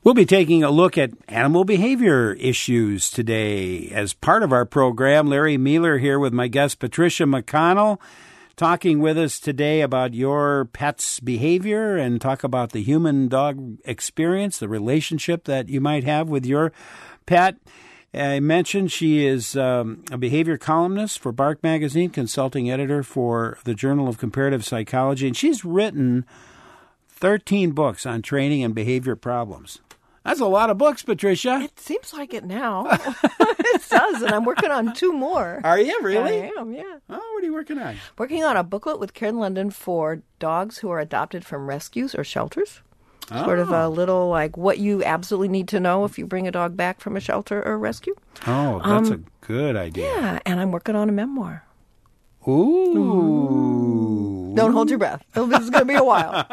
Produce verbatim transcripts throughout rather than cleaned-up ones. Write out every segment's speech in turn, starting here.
We'll be taking a look at animal behavior issues today. As part of our program, Larry Mueller here with my guest Patricia McConnell, talking with us today about your pet's behavior and talk about the human-dog experience, the relationship that you might have with your pet. I mentioned she is um, a behavior columnist for Bark Magazine, consulting editor for the Journal of Comparative Psychology, and she's written thirteen books on training and behavior problems. That's a lot of books, Patricia. It seems like it now. It does, and I'm working on two more. Are you really? I am, yeah. Oh, what are you working on? Working on a booklet with Karen London for dogs who are adopted from rescues or shelters. Oh. Sort of a little like what you absolutely need to know if you bring a dog back from a shelter or rescue. Oh, that's um, a good idea. Yeah, and I'm working on a memoir. Ooh. Ooh. Don't hold your breath. This is going to be a while.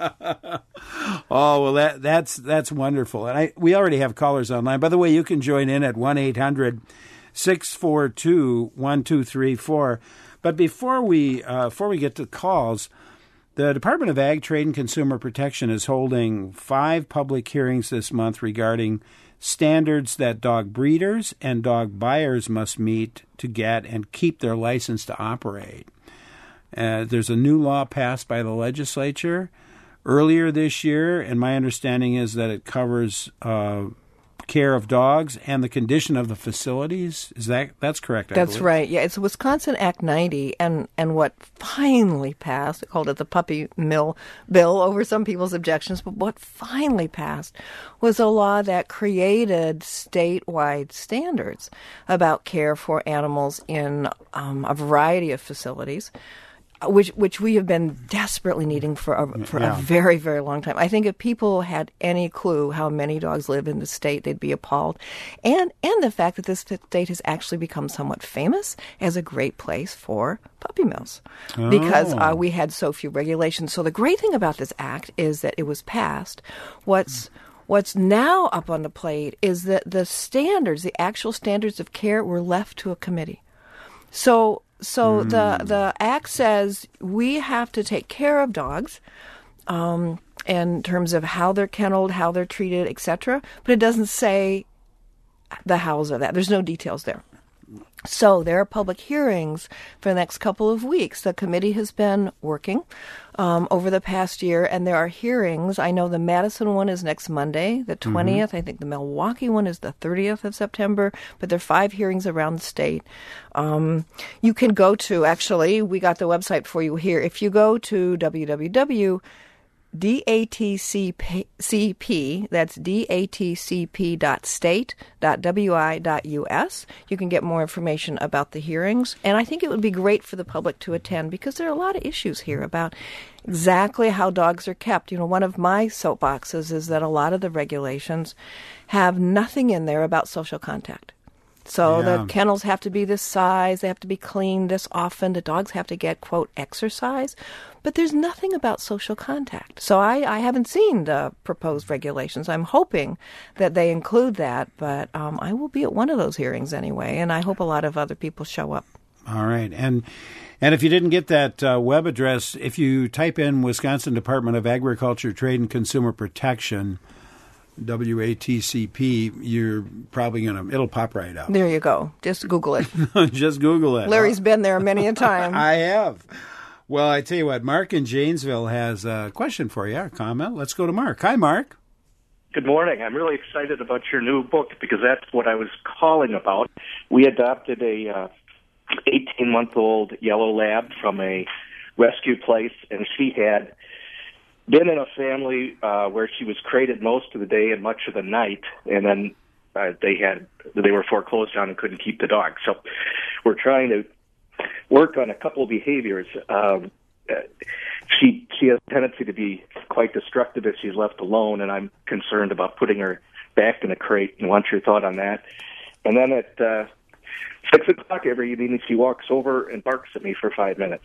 Oh, well, that that's that's wonderful. And I we already have callers online. By the way, you can join in at one eight hundred six four two one two three four. But before we uh, before we get to calls, the Department of Ag, Trade, and Consumer Protection is holding five public hearings this month regarding standards that dog breeders and dog buyers must meet to get and keep their license to operate. Uh, there's a new law passed by the legislature earlier this year, and my understanding is that it covers uh, care of dogs and the condition of the facilities. Is that that's correct? I That's believe. right. Yeah, it's Wisconsin Act ninety, and and what finally passed, they called it the puppy mill bill over some people's objections, but what finally passed was a law that created statewide standards about care for animals in um, a variety of facilities. Which which we have been desperately needing for a, for yeah. a very, very long time. I think if people had any clue how many dogs live in the state, they'd be appalled. And and the fact that this state has actually become somewhat famous as a great place for puppy mills oh. because uh, we had so few regulations. So the great thing about this act is that it was passed. What's What's now up on the plate is that the standards, the actual standards of care, were left to a committee. So... So mm. the the act says we have to take care of dogs um, in terms of how they're kenneled, how they're treated, et cetera. But it doesn't say the hows of that. There's no details there. So there are public hearings for the next couple of weeks. The committee has been working um, over the past year, and there are hearings. I know the Madison one is next Monday, the twentieth. Mm-hmm. I think the Milwaukee one is the thirtieth of September, but there are five hearings around the state. Um, you can go to, actually, we got the website for you here. If you go to w w w dot D A T C P, that's D A T C P dot state dot W I dot U S. You can get more information about the hearings. And I think it would be great for the public to attend because there are a lot of issues here about exactly how dogs are kept. You know, one of my soapboxes is that a lot of the regulations have nothing in there about social contact. So yeah. the kennels have to be this size, they have to be cleaned this often, the dogs have to get, quote, exercise, but there's nothing about social contact. So I, I haven't seen the proposed regulations. I'm hoping that they include that, but um, I will be at one of those hearings anyway, and I hope a lot of other people show up. All right. And and if you didn't get that uh, web address, if you type in Wisconsin Department of Agriculture, Trade, and Consumer Protection, W A T C P, you're probably going to, it'll pop right up. There you go. Just Google it. Just Google it. Larry's been there many a time. I have. Well, I tell you what, Mark in Janesville has a question for you, a comment. Let's go to Mark. Hi, Mark. Good morning. I'm really excited about your new book because that's what I was calling about. We adopted a uh, eighteen-month-old yellow lab from a rescue place, and she had been in a family uh, where she was crated most of the day and much of the night, and then uh, they had they were foreclosed on and couldn't keep the dog. So we're trying to work on a couple of behaviors. Um, uh, she she has a tendency to be quite destructive if she's left alone, and I'm concerned about putting her back in a crate and want your thought on that. And then at uh, six o'clock every evening, she walks over and barks at me for five minutes.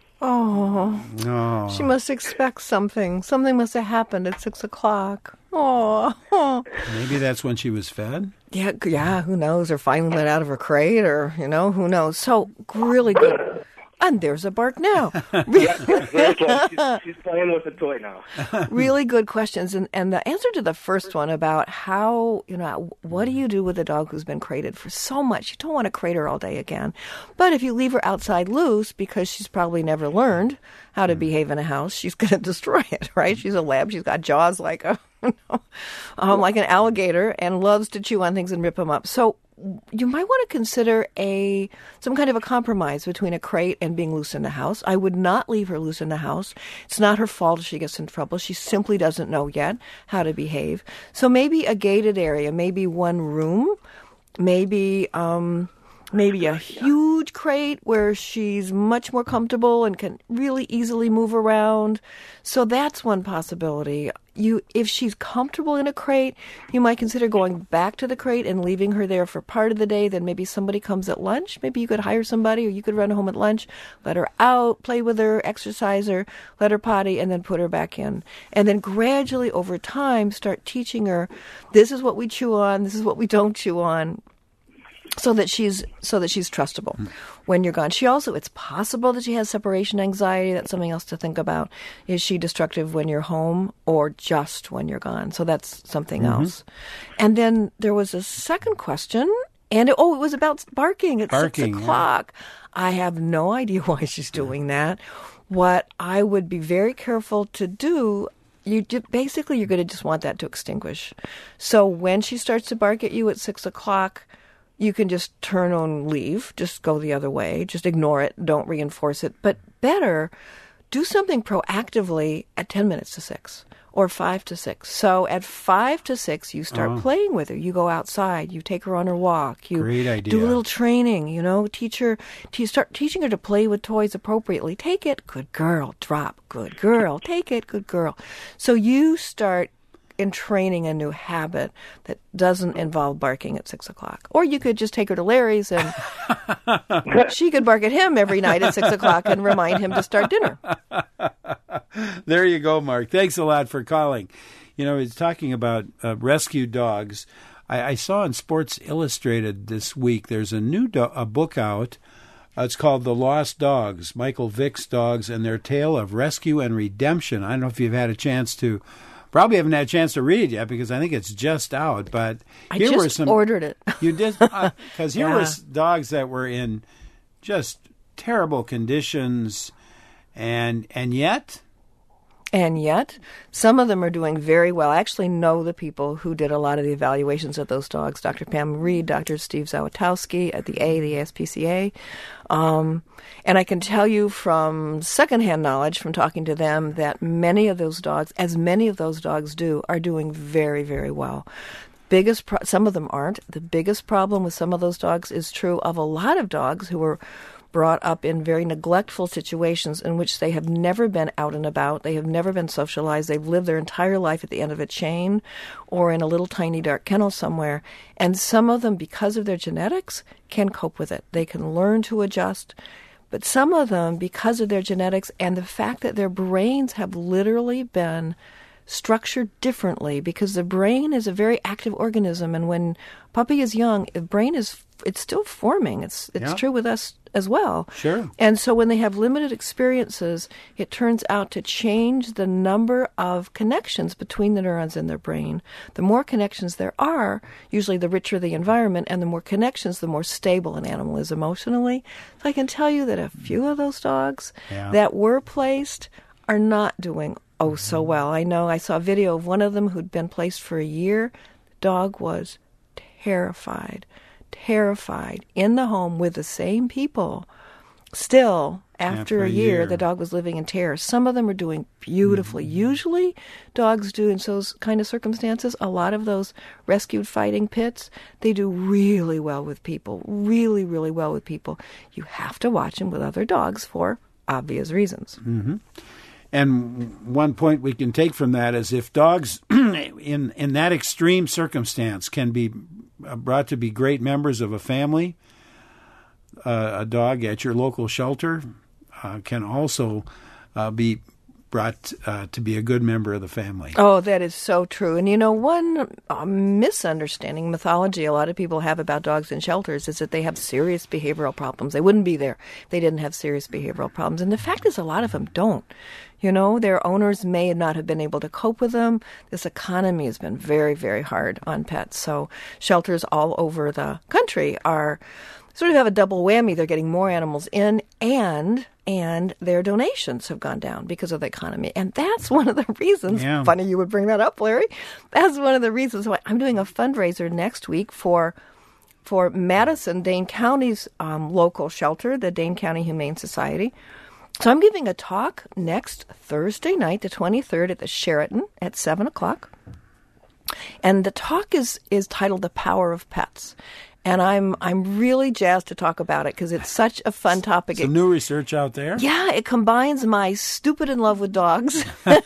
Oh, oh, she must expect something. Something must have happened at six o'clock. Oh, maybe that's when she was fed. Yeah, yeah. Who knows? Or finally let out of her crate, or you know, who knows? So really good, And there's a bark now. Yeah, very close. She's, she's playing with a toy now. Really good questions. And, and the answer to the first one about how, you know, what do you do with a dog who's been crated for so much? You don't want to crate her all day again. But if you leave her outside loose, because she's probably never learned how to behave in a house, she's going to destroy it, right? She's a lab. She's got jaws like a, um, like an alligator and loves to chew on things and rip them up. So you might want to consider a some kind of a compromise between a crate and being loose in the house. I would not leave her loose in the house. It's not her fault if she gets in trouble. She simply doesn't know yet how to behave. So maybe a gated area, maybe one room, maybe um, maybe a huge crate where she's much more comfortable and can really easily move around. So that's one possibility. You, if she's comfortable in a crate, you might consider going back to the crate and leaving her there for part of the day. Then maybe somebody comes at lunch. Maybe you could hire somebody, or you could run home at lunch, let her out, play with her, exercise her, let her potty, and then put her back in. And then gradually over time start teaching her, this is what we chew on, this is what we don't chew on, so that she's so that she's trustable mm. when you're gone. She also, it's possible that she has separation anxiety. That's something else to think about. Is she destructive when you're home or just when you're gone? So that's something mm-hmm. else. And then there was a second question, and it, oh, it was about barking at barking, six o'clock. Yeah. I have no idea why she's doing that. What I would be very careful to do, you basically you're going to just want that to extinguish. So when she starts to bark at you at six o'clock, you can just turn and leave, just go the other way, just ignore it, don't reinforce it. But better, do something proactively at ten minutes to six or five to six. So at five to six, you start oh. playing with her. You go outside, you take her on her walk, you Great idea. do a little training, you know, teach her, to start teaching her to play with toys appropriately. Take it, good girl, drop, good girl, take it, good girl. So you start in training a new habit that doesn't involve barking at six o'clock. Or you could just take her to Larry's and she could bark at him every night at six o'clock and remind him to start dinner. There you go, Mark. Thanks a lot for calling. You know, he's talking about uh, rescue dogs. I, I saw in Sports Illustrated this week, there's a new do- a book out. Uh, it's called The Lost Dogs, Michael Vick's Dogs and Their Tale of Rescue and Redemption. I don't know if you've had a chance to Probably haven't had a chance to read it yet because I think it's just out. But I here just were some, ordered it. You did? Because uh, here yeah. were dogs that were in just terrible conditions, and and yet... And yet, some of them are doing very well. I actually know the people who did a lot of the evaluations of those dogs, Doctor Pam Reed, Doctor Steve Zawitowski at the A, the A S P C A. Um, and I can tell you from secondhand knowledge from talking to them that many of those dogs, as many of those dogs do, are doing very, very well. Biggest pro- some of them aren't. The biggest problem with some of those dogs is true of a lot of dogs who are brought up in very neglectful situations in which they have never been out and about. They have never been socialized. They've lived their entire life at the end of a chain or in a little tiny dark kennel somewhere. And some of them, because of their genetics, can cope with it. They can learn to adjust. But some of them, because of their genetics and the fact that their brains have literally been structured differently, because the brain is a very active organism, and when puppy is young, the brain is it's still forming. It's it's yeah. true with us as well. Sure. And so when they have limited experiences, it turns out to change the number of connections between the neurons in their brain. The more connections there are, usually the richer the environment, and the more connections, the more stable an animal is emotionally. So I can tell you that a few of those dogs yeah. that were placed are not doing oh so well. I know I saw a video of one of them who'd been placed for a year. The dog was terrified, terrified in the home with the same people. Still, after, after a, a year, year, the dog was living in terror. Some of them are doing beautifully. Mm-hmm. Usually, dogs do in those kind of circumstances. A lot of those rescued fighting pits, they do really well with people, really, really well with people. You have to watch them with other dogs for obvious reasons. Mm-hmm. And one point we can take from that is if dogs in in that extreme circumstance can be brought to be great members of a family, uh, a dog at your local shelter uh, can also uh, be brought uh, to be a good member of the family. Oh, that is so true. And you know, one uh, misunderstanding, mythology a lot of people have about dogs in shelters is that they have serious behavioral problems. They wouldn't be there if they didn't have serious behavioral problems. And the fact is, a lot of them don't. You know, their owners may not have been able to cope with them. This economy has been very, very hard on pets. So shelters all over the country are sort of have a double whammy. They're getting more animals in, and and their donations have gone down because of the economy. And that's one of the reasons, yeah. funny you would bring that up, Larry, that's one of the reasons why I'm doing a fundraiser next week for for Madison, Dane County's um, local shelter, the Dane County Humane Society. So I'm giving a talk next Thursday night, the twenty-third, at the Sheraton at seven o'clock. And the talk is, is titled The Power of Pets. And I'm I'm really jazzed to talk about it because it's such a fun topic. Some new research out there. Yeah, it combines my stupid in love with dogs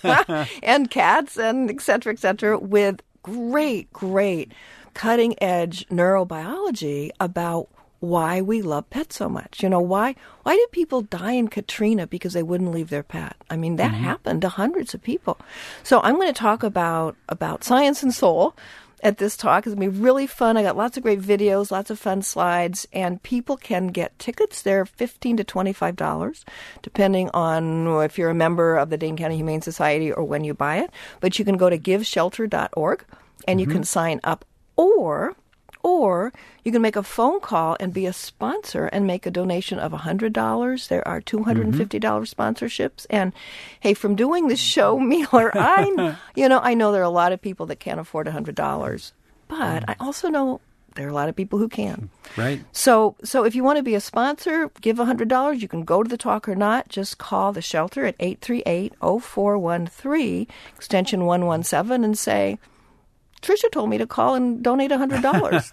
and cats and et cetera, et cetera, with great, great cutting-edge neurobiology about why we love pets so much. You know, why why did people die in Katrina because they wouldn't leave their pet? I mean, that mm-hmm. happened to hundreds of people. So I'm going to talk about about science and soul at this talk. It's going to be really fun. I got lots of great videos, lots of fun slides, and people can get tickets. They're fifteen to twenty-five dollars, depending on if you're a member of the Dane County Humane Society or when you buy it. But you can go to give shelter dot org, and you mm-hmm. can sign up, or... Or you can make a phone call and be a sponsor and make a donation of one hundred dollars. There are two hundred fifty dollars mm-hmm. sponsorships. And, hey, from doing this show, Mueller, I, you know, I know there are a lot of people that can't afford one hundred dollars. But I also know there are a lot of people who can. Right. So so if you want to be a sponsor, give one hundred dollars. You can go to the talk or not. Just call the shelter at eight three eight, oh four one three, extension one one seven, and say, Tricia told me to call and donate one hundred dollars.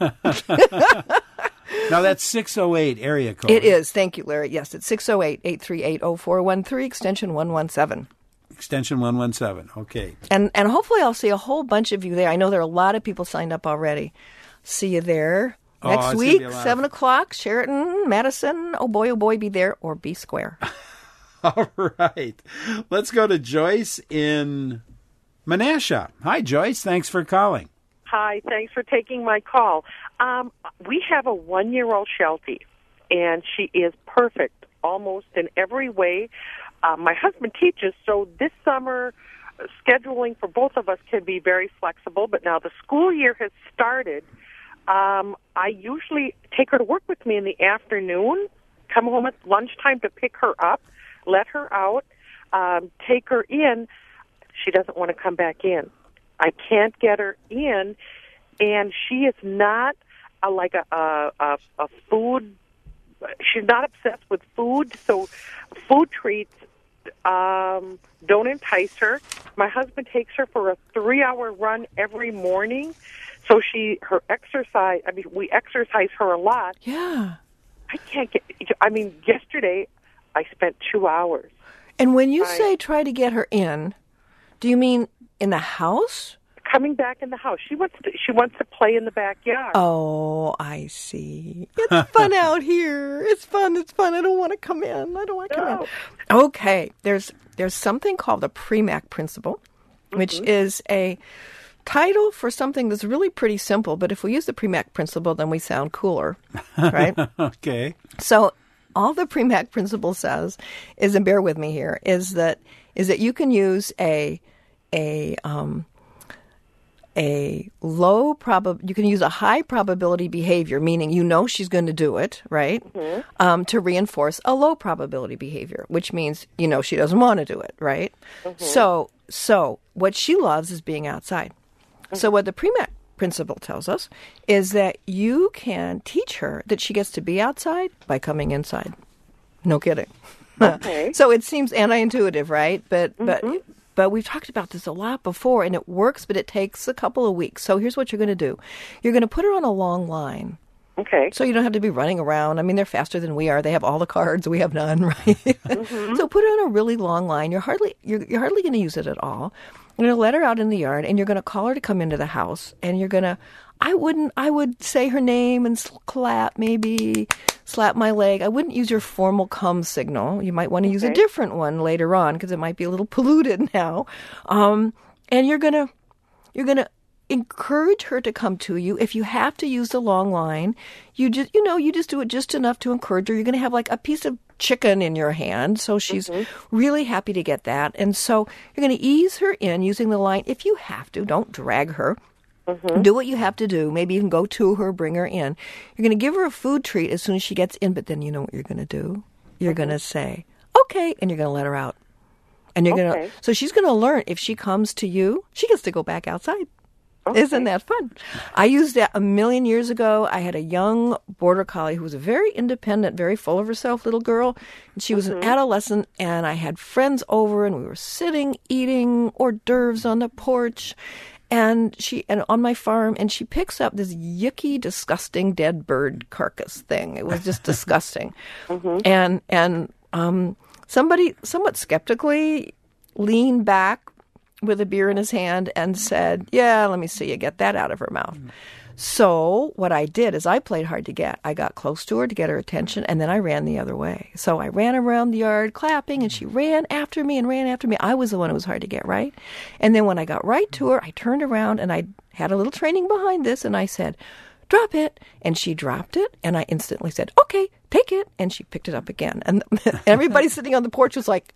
Now, that's six oh eight area code. It is. Thank you, Larry. Yes, it's six oh eight, eight three eight, oh four one three, extension one one seven. Extension one one seven. Okay. And and hopefully I'll see a whole bunch of you there. I know there are a lot of people signed up already. See you there next oh, week, seven o'clock, Sheraton, Madison. Oh, boy, oh, boy, be there or be square. All right. Let's go to Joyce in Menasha. Hi, Joyce. Thanks for calling. Hi. Thanks for taking my call. Um, we have a one-year-old Sheltie, and she is perfect almost in every way. Uh, my husband teaches, so this summer scheduling for both of us can be very flexible, but now the school year has started. Um, I usually take her to work with me in the afternoon, come home at lunchtime to pick her up, let her out, um, take her in. She doesn't want to come back in. I can't get her in, and she is not a, like a, a, a food. She's not obsessed with food, so food treats um, don't entice her. My husband takes her for a three-hour run every morning, so she her exercise. I mean, we exercise her a lot. Yeah, I can't get. I mean, yesterday I spent two hours. And when you I, say try to get her in, do you mean in the house? Coming back in the house. She wants to she wants to play in the backyard. Oh, I see. It's fun out here. It's fun. It's fun. I don't want to come in. I don't want to come no. in. Okay. There's there's something called the Premack Principle, which mm-hmm. is a title for something that's really pretty simple, but if we use the Premack Principle, then we sound cooler, right? Okay. So all the Premack Principle says is, and bear with me here, is that is that you can use a a um, a low prob you can use a high probability behavior, meaning you know she's going to do it, right? Mm-hmm. Um, to reinforce a low probability behavior, which means you know she doesn't want to do it, right? Mm-hmm. So so what she loves is being outside. Mm-hmm. So what the Premack Principle tells us is that you can teach her that she gets to be outside by coming inside. No kidding. Okay. So it seems anti-intuitive, right? But mm-hmm. but but we've talked about this a lot before, and it works, but it takes a couple of weeks. So here's what you're going to do. You're going to put her on a long line. Okay. So you don't have to be running around. I mean, they're faster than we are. They have all the cards. We have none, right? Mm-hmm. So put her on a really long line. You're hardly you're, you're hardly going to use it at all. You're going to let her out in the yard, and you're going to call her to come into the house, and you're going to, I wouldn't, I would say her name and clap, maybe slap my leg. I wouldn't use your formal come signal. You might want to use Okay. a different one later on because it might be a little polluted now. Um, and you're going to, you're going to encourage her to come to you. If you have to use the long line, you just, you know, you just do it just enough to encourage her. You're going to have like a piece of chicken in your hand, so she's mm-hmm. really happy to get that. And so you're going to ease her in using the line. If you have to, don't drag her. Mm-hmm. Do what you have to do. Maybe you can go to her, bring her in. You're going to give her a food treat as soon as she gets in, but then you know what you're going to do? You're mm-hmm. going to say, okay, and you're going to let her out. And you're okay. going to, so she's going to learn if she comes to you, she gets to go back outside. Okay. Isn't that fun? I used that a million years ago. I had a young border collie who was a very independent, very full of herself little girl. And she was mm-hmm. an adolescent, and I had friends over, and we were sitting eating hors d'oeuvres on the porch, and she and on my farm, and she picks up this yucky, disgusting dead bird carcass thing. It was just disgusting, mm-hmm. and and um, somebody somewhat skeptically leaned back with a beer in his hand and said, yeah, let me see you get that out of her mouth. Mm. So what I did is I played hard to get. I got close to her to get her attention, and then I ran the other way. So I ran around the yard clapping, and she ran after me and ran after me. I was the one who was hard to get, right? And then when I got right to her, I turned around, and I had a little training behind this, and I said, drop it. And she dropped it, and I instantly said, okay, take it. And she picked it up again. And everybody sitting on the porch was like,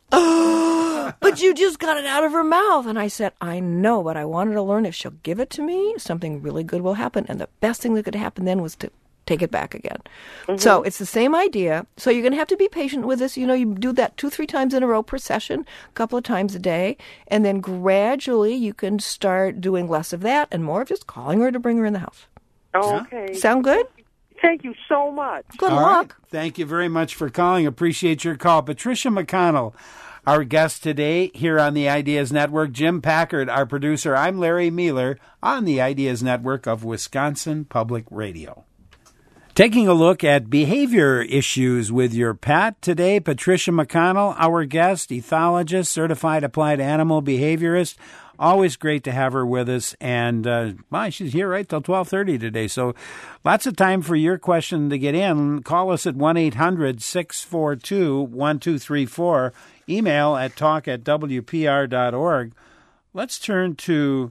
oh, but you just got it out of her mouth. And I said, I know, but I wanted to learn if she'll give it to me, something really good will happen. And the best thing that could happen then was to take it back again. Mm-hmm. So it's the same idea. So you're going to have to be patient with this. You know, you do that two, three times in a row per session, a couple of times a day. And then gradually you can start doing less of that and more of just calling her to bring her in the house. Okay. Sound good? Thank you so much. Good All luck. Right. Thank you very much for calling. Appreciate your call. Patricia McConnell, our guest today here on the Ideas Network. Jim Packard, our producer. I'm Larry Mueller on the Ideas Network of Wisconsin Public Radio. Taking a look at behavior issues with your pet today, Patricia McConnell, our guest, ethologist, certified applied animal behaviorist. Always great to have her with us, and uh, well, she's here right till twelve thirty today, so lots of time for your question to get in. Call us at one eight hundred six four two one two three four, email at talk at w p r dot org. Let's turn to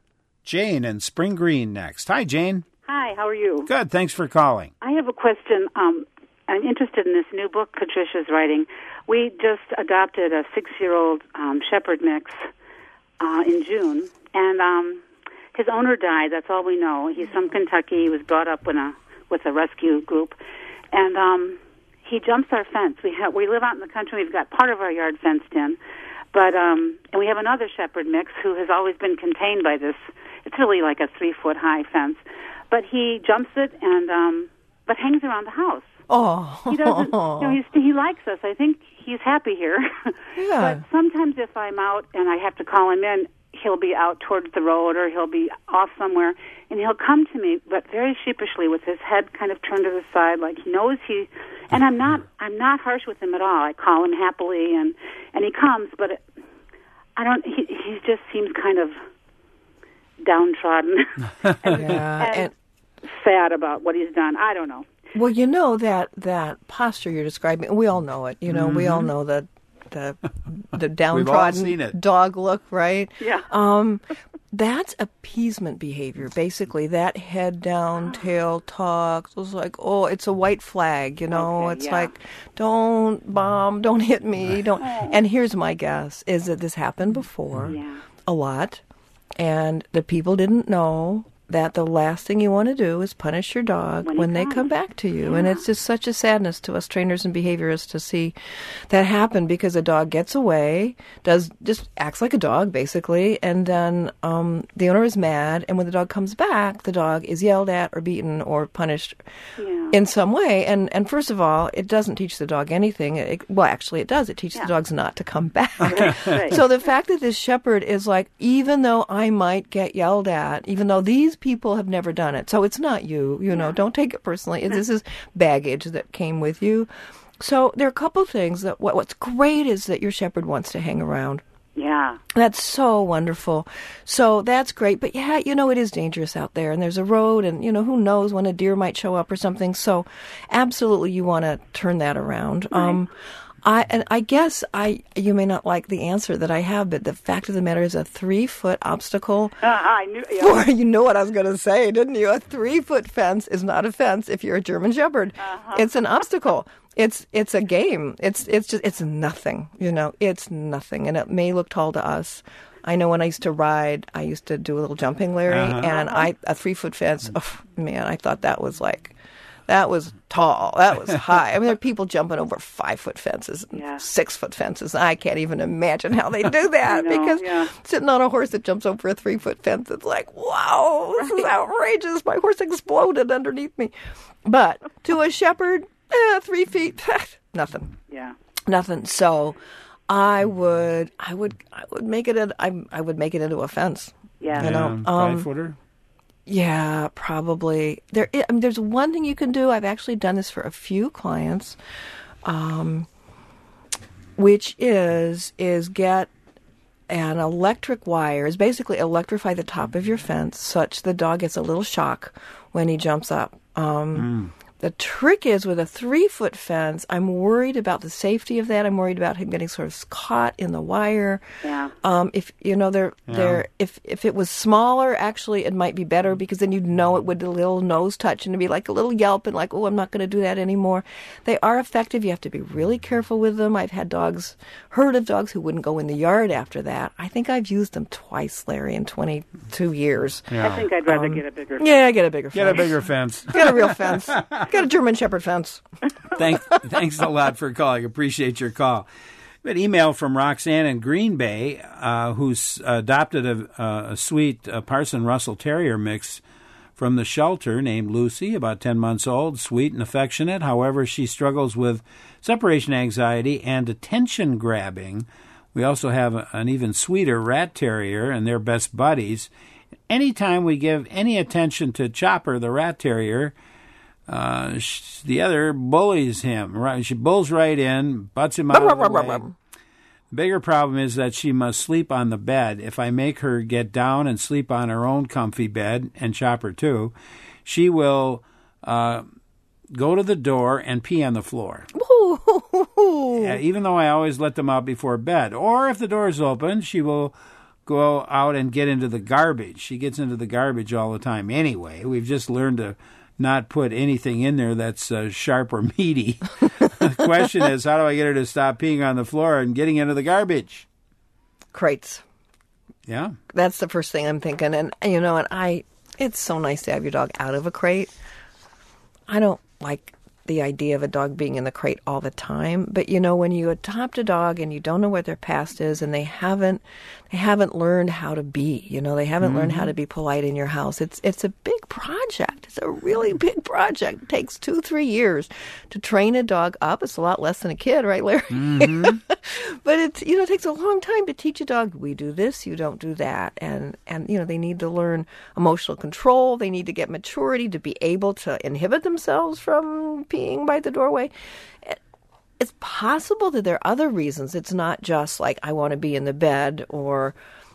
Jane in Spring Green next. Hi, Jane. Hi, how are you? Good, thanks for calling. I have a question. Um, I'm interested in this new book Patricia's writing. We just adopted a six-year-old um, shepherd mix Uh, in June, and um, his owner died. That's all we know. He's from Kentucky. He was brought up in a with a rescue group, and um, he jumps our fence. We have we live out in the country. We've got part of our yard fenced in, but um, and we have another shepherd mix who has always been contained by this. It's really like a three foot high fence, but he jumps it and um, but hangs around the house. Oh, he doesn't. You know, he's, he likes us. I think he's happy here. Yeah. But sometimes if I'm out and I have to call him in, he'll be out towards the road or he'll be off somewhere, and he'll come to me, but very sheepishly, with his head kind of turned to the side, like he knows he. And I'm not. I'm not harsh with him at all. I call him happily, and and he comes, but it, I don't. He he just seems kind of downtrodden and, yeah, and, and sad about what he's done. I don't know. Well, you know that that posture you're describing. We all know it. You know, mm-hmm. we all know the the the downtrodden dog look, right? Yeah. Um, that's appeasement behavior. Basically, that head down, tail talk. It's like, oh, it's a white flag. You know, okay, it's yeah. like, don't bomb, don't hit me, don't. And here's my guess: is that this happened before, yeah. a lot, and the people didn't know that the last thing you want to do is punish your dog when, when they come back to you. Yeah. And it's just such a sadness to us trainers and behaviorists to see that happen, because a dog gets away, does just acts like a dog, basically, and then um, the owner is mad, and when the dog comes back, the dog is yelled at or beaten or punished yeah. in some way. And, and first of all, it doesn't teach the dog anything. It, well, actually, it does. It teaches yeah. the dogs not to come back. Right. So the fact that this shepherd is like, even though I might get yelled at, even though these people have never done it. So it's not you, you know, don't take it personally. This is baggage that came with you. So there are a couple things that what, what's great is that your shepherd wants to hang around. Yeah. That's so wonderful. So that's great. But yeah, you know, it is dangerous out there, and there's a road, and, you know, who knows when a deer might show up or something. So absolutely you want to turn that around. Right. Um, I, and I guess I, you may not like the answer that I have, but the fact of the matter is a three foot obstacle. Uh, I knew. Yeah. For, you know what I was going to say, didn't you? A three foot fence is not a fence if you're a German Shepherd. Uh-huh. It's an obstacle. It's it's a game. It's it's just it's nothing. You know, it's nothing, and it may look tall to us. I know when I used to ride, I used to do a little jumping, Larry, Uh-huh. and I a three foot fence. Oh, man, I thought that was like. That was tall. That was high. I mean, there are people jumping over five-foot fences and Yeah. six-foot fences. I can't even imagine how they do that I know, because yeah. sitting on a horse that jumps over a three-foot fence, it's like, wow, this is outrageous. My horse exploded underneath me. But to a shepherd, eh, three feet, nothing, Yeah. nothing. So I would, I would, I would make it. A, I, I would make it into a fence. Yeah. You know, Yeah, um, five footer. Yeah, probably. There, I mean, there's one thing you can do. I've actually done this for a few clients, um, which is is get an electric wire. Is basically electrify the top of your fence such the dog gets a little shock when he jumps up. Um, The trick is with a three-foot fence, I'm worried about the safety of that. I'm worried about him getting sort of caught in the wire. Yeah. Um, if you know, they're, they're, if if it was smaller, actually, it might be better because then you'd know it with a little nose touch and it'd be like a little yelp and like, oh, I'm not going to do that anymore. They are effective. You have to be really careful with them. I've had dogs, heard of dogs who wouldn't go in the yard after that. I think I've used them twice, Larry, in twenty-two years. Yeah. I think I'd rather get a bigger. Yeah, get a bigger Get fence. a bigger fence. Get a real fence. Get a German Shepherd fence. Thanks, thanks a lot for calling. Appreciate your call. We had an email from Roxanne in Green Bay, uh, who's adopted a, a sweet uh, Parson Russell Terrier mix from the shelter named Lucy, about ten months old, sweet and affectionate. However, she struggles with separation anxiety and attention grabbing. We also have a, an even sweeter rat terrier, and they're best buddies. Anytime we give any attention to Chopper, the rat terrier, Uh, sh- the other bullies him. Right, she bulls right in, butts him out of the way. The bigger problem is that she must sleep on the bed. If I make her get down and sleep on her own comfy bed, and Chopper too, she will uh, go to the door and pee on the floor. Yeah, even though I always let them out before bed. Or if the door is open, she will go out and get into the garbage. She gets into the garbage all the time anyway. We've just learned to not put anything in there that's uh, sharp or meaty. The question is, how do I get her to stop peeing on the floor and getting into the garbage? Crates. Yeah. That's the first thing I'm thinking. And, you know, and I, it's so nice to have your dog out of a crate. I don't like the idea of a dog being in the crate all the time. But, you know, when you adopt a dog and you don't know what their past is and they haven't, they haven't learned how to be, you know, they haven't mm-hmm. learned how to be polite in your house. It's, it's a big project. It's a really big project. It takes two, three years to train a dog up. It's a lot less than a kid, right, Larry? Mm-hmm. But it's, you know, it takes a long time to teach a dog, we do this, you don't do that. And, and, you know, they need to learn emotional control. They need to get maturity to be able to inhibit themselves from peeing by the doorway. It's possible that there are other reasons. It's not just like I want to be in the bed or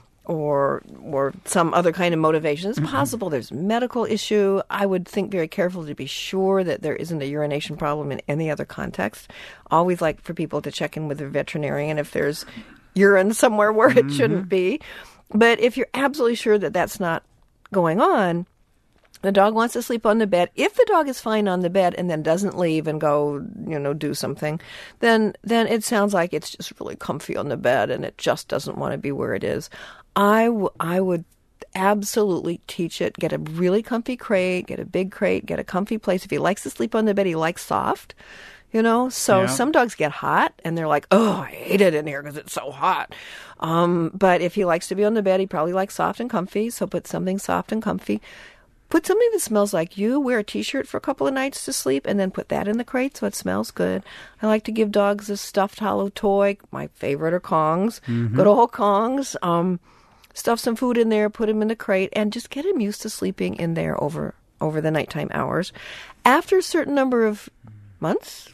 or or some other kind of motivation. It's possible there's a medical issue. I would think very carefully to be sure that there isn't a urination problem in any other context. Always like for people to check in with their veterinarian if there's urine somewhere where it mm-hmm. shouldn't be. But if you're absolutely sure that that's not going on, the dog wants to sleep on the bed. If the dog is fine on the bed and then doesn't leave and go, you know, do something, then then it sounds like it's just really comfy on the bed and it just doesn't want to be where it is. I, w- I would absolutely teach it. Get a really comfy crate, get a big crate, get a comfy place. If he likes to sleep on the bed, he likes soft, you know. So yeah. Some dogs get hot and they're like, oh, I hate it in here because it's so hot. Um, but if he likes to be on the bed, he probably likes soft and comfy. So put something soft and comfy. Put something that smells like you. Wear a T-shirt for a couple of nights to sleep and then put that in the crate so it smells good. I like to give dogs a stuffed hollow toy. My favorite are Kongs. Mm-hmm. Good old Kongs. Um, stuff some food in there, put him in the crate, and just get him used to sleeping in there over, over the nighttime hours. After a certain number of months,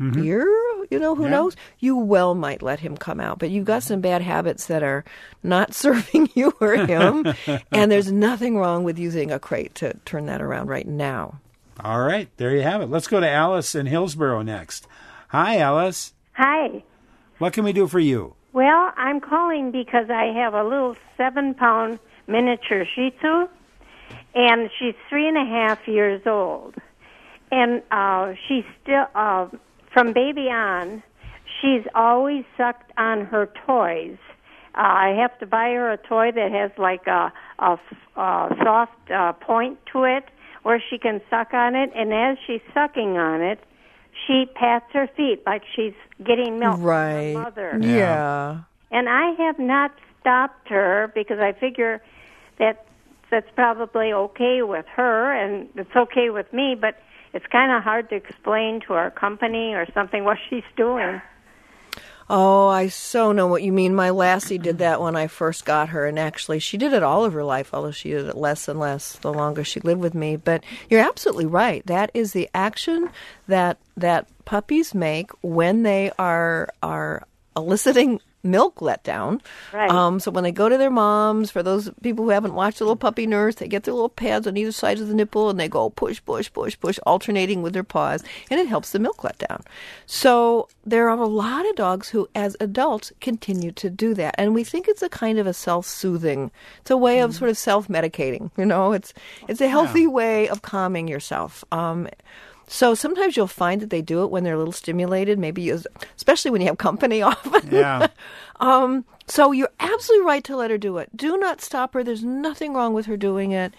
mm-hmm. year, you know, who yeah. knows? You well might let him come out. But you've got some bad habits that are not serving you or him, and there's nothing wrong with using a crate to turn that around right now. All right, there you have it. Let's go to Alice in Hillsborough next. Hi, Alice. Hi. What can we do for you? Well, I'm calling because I have a little seven-pound miniature Shih Tzu, and she's three and a half years old. And uh, she's still, uh, from baby on, she's always sucked on her toys. Uh, I have to buy her a toy that has like a, a, a soft uh, point to it where she can suck on it, and as she's sucking on it, she pats her feet like she's getting milk right. from her mother. Yeah. yeah. And I have not stopped her because I figure that that's probably okay with her and it's okay with me, but it's kind of hard to explain to our company or something what she's doing. Oh, I so know what you mean. My Lassie did that when I first got her, and actually she did it all of her life, although she did it less and less the longer she lived with me. But you're absolutely right. That is the action that that puppies make when they are are eliciting milk letdown. Right. Um, so when they go to their moms, for those people who haven't watched the little puppy nurse, they get their little pads on either side of the nipple and they go push, push, push, push, alternating with their paws, and it helps the milk let down. So there are a lot of dogs who, as adults, continue to do that. And we think it's a kind of a self-soothing. It's a way of sort of self-medicating. You know, it's it's a healthy yeah. way of calming yourself. Um So sometimes you'll find that they do it when they're a little stimulated, maybe you, especially when you have company often. Yeah. um, so you're absolutely right to let her do it. Do not stop her. There's nothing wrong with her doing it.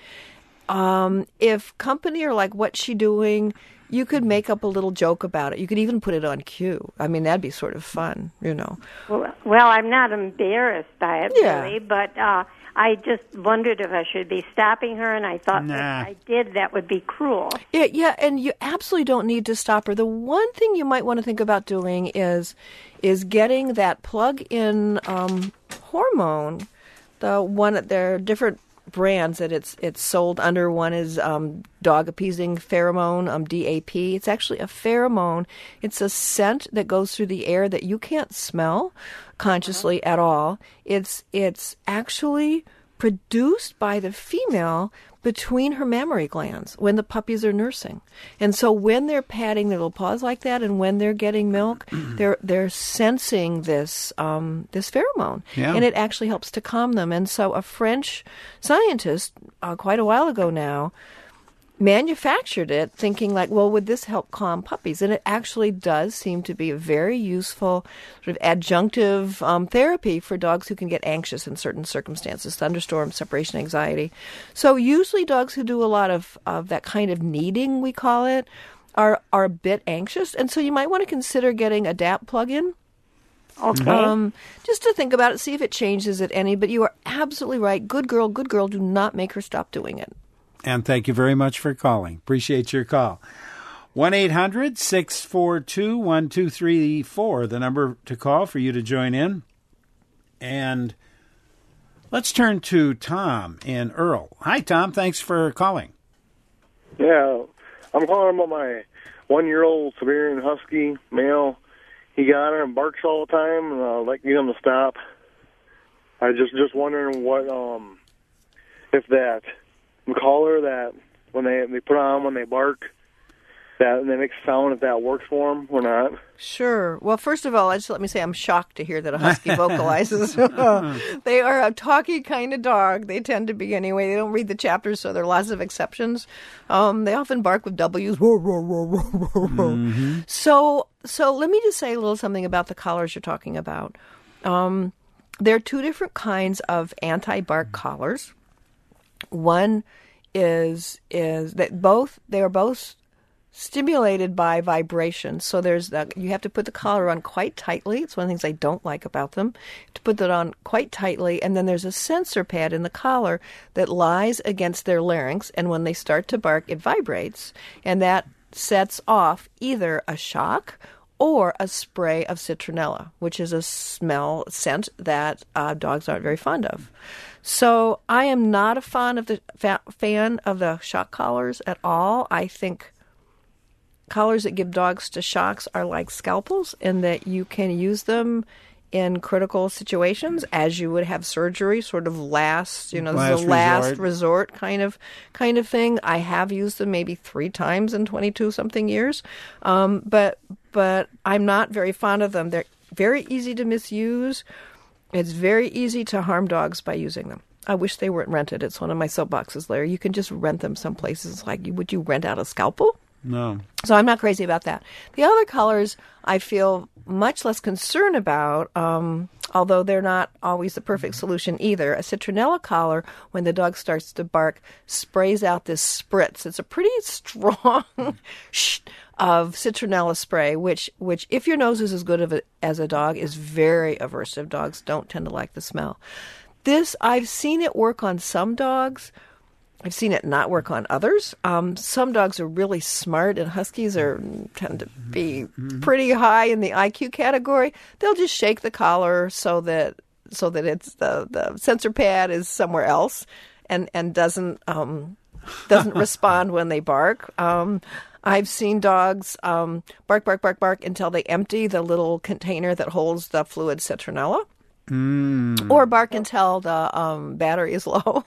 Um, if company are like, what's she doing? You could make up a little joke about it. You could even put it on cue. I mean, that'd be sort of fun, you know. Well, well I'm not embarrassed by it, yeah. really, but uh, I just wondered if I should be stopping her, and I thought nah. if I did, that would be cruel. Yeah, yeah, and you absolutely don't need to stop her. The one thing you might want to think about doing is is getting that plug-in um, hormone. The one that there are different brands that it's it's sold under. One is um, dog appeasing pheromone, um, D A P. It's actually a pheromone. It's a scent that goes through the air that you can't smell consciously uh-huh. at all. It's it's actually produced by the female between her mammary glands when the puppies are nursing. And so when they're patting their little paws like that and when they're getting milk, they're they're sensing this um, this pheromone. Yeah. And it actually helps to calm them. And so a French scientist, uh, quite a while ago now, manufactured it thinking like, well, would this help calm puppies? And it actually does seem to be a very useful sort of adjunctive um, therapy for dogs who can get anxious in certain circumstances, thunderstorms, separation anxiety. So usually dogs who do a lot of, of that kind of kneading, we call it, are, are a bit anxious. And so you might want to consider getting a D A P plug-in. Okay. Um, just to think about it, see if it changes it any. But you are absolutely right. Good girl, good girl. Do not make her stop doing it. And thank you very much for calling. Appreciate your call. one eight hundred six four two one two three four, the number to call for you to join in. And let's turn to Tom in Earl. Hi, Tom. Thanks for calling. Yeah, I'm calling about my one-year-old Siberian Husky male. He got her and barks all the time, and I'd like to get him to stop. I just just wondering what um if that collar that when they they put on when they bark, that they make a sound, if that works for them or not. Sure. Well, first of all, just let me say I'm shocked to hear that a husky vocalizes. They are a talky kind of dog. They tend to be anyway. They don't read the chapters, so there are lots of exceptions. Um, they often bark with W's. Mm-hmm. So, so let me just say a little something about the collars you're talking about. Um, there are two different kinds of anti-bark collars. One is is that both they are both stimulated by vibration. So there's that you have to put the collar on quite tightly. It's one of the things I don't like about them. To put that on quite tightly, and then there's a sensor pad in the collar that lies against their larynx, and when they start to bark, it vibrates, and that sets off either a shock or a spray of citronella, which is a smell scent that uh, dogs aren't very fond of. So I am not a fan of the fa- fan of the shock collars at all. I think collars that give dogs to shocks are like scalpels in that you can use them in critical situations as you would have surgery, sort of last, you know, Last this is a last resort. resort kind of kind of thing. I have used them maybe three times in twenty-two something years, um, but but I'm not very fond of them. They're very easy to misuse. It's very easy to harm dogs by using them. I wish they weren't rented. It's one of my soapboxes, Larry. You can just rent them some places. It's like, would you rent out a scalpel? No. So I'm not crazy about that. The other colors I feel much less concerned about, um, although they're not always the perfect solution either. A citronella collar, when the dog starts to bark, sprays out this spritz. It's a pretty strong sh- of citronella spray, which, which if your nose is as good of a, as a dog, is very aversive. Dogs don't tend to like the smell. This, I've seen it work on some dogs. I've seen it not work on others. Um, some dogs are really smart, and huskies are tend to be pretty high in the I Q category. They'll just shake the collar so that so that it's the, the sensor pad is somewhere else, and and doesn't um, doesn't respond when they bark. Um, I've seen dogs um, bark, bark, bark, bark until they empty the little container that holds the fluid citronella, Mm. or bark until the um, battery is low.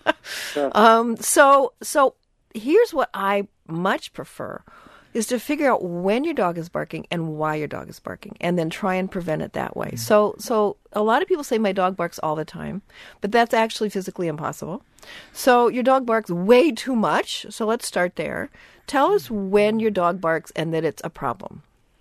um, so, so here's what I much prefer is to figure out when your dog is barking and why your dog is barking, and then try and prevent it that way. So, so a lot of people say my dog barks all the time, but that's actually physically impossible. So your dog barks way too much. So let's start there. Tell us when your dog barks and that it's a problem.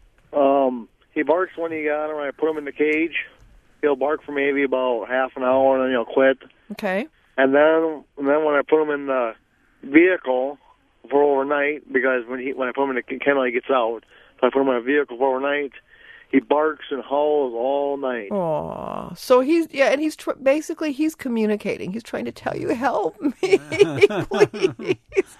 Um, he barks when you got him. I put him in the cage. He'll bark for maybe about half an hour, and then he'll quit. Okay. And then, and then when I put him in the vehicle for overnight, because when he when I put him in the kennel, he gets out. So I put him in a vehicle for overnight. He barks and howls all night. Oh, so he's yeah, and he's tr- basically he's communicating. He's trying to tell you, help me, please,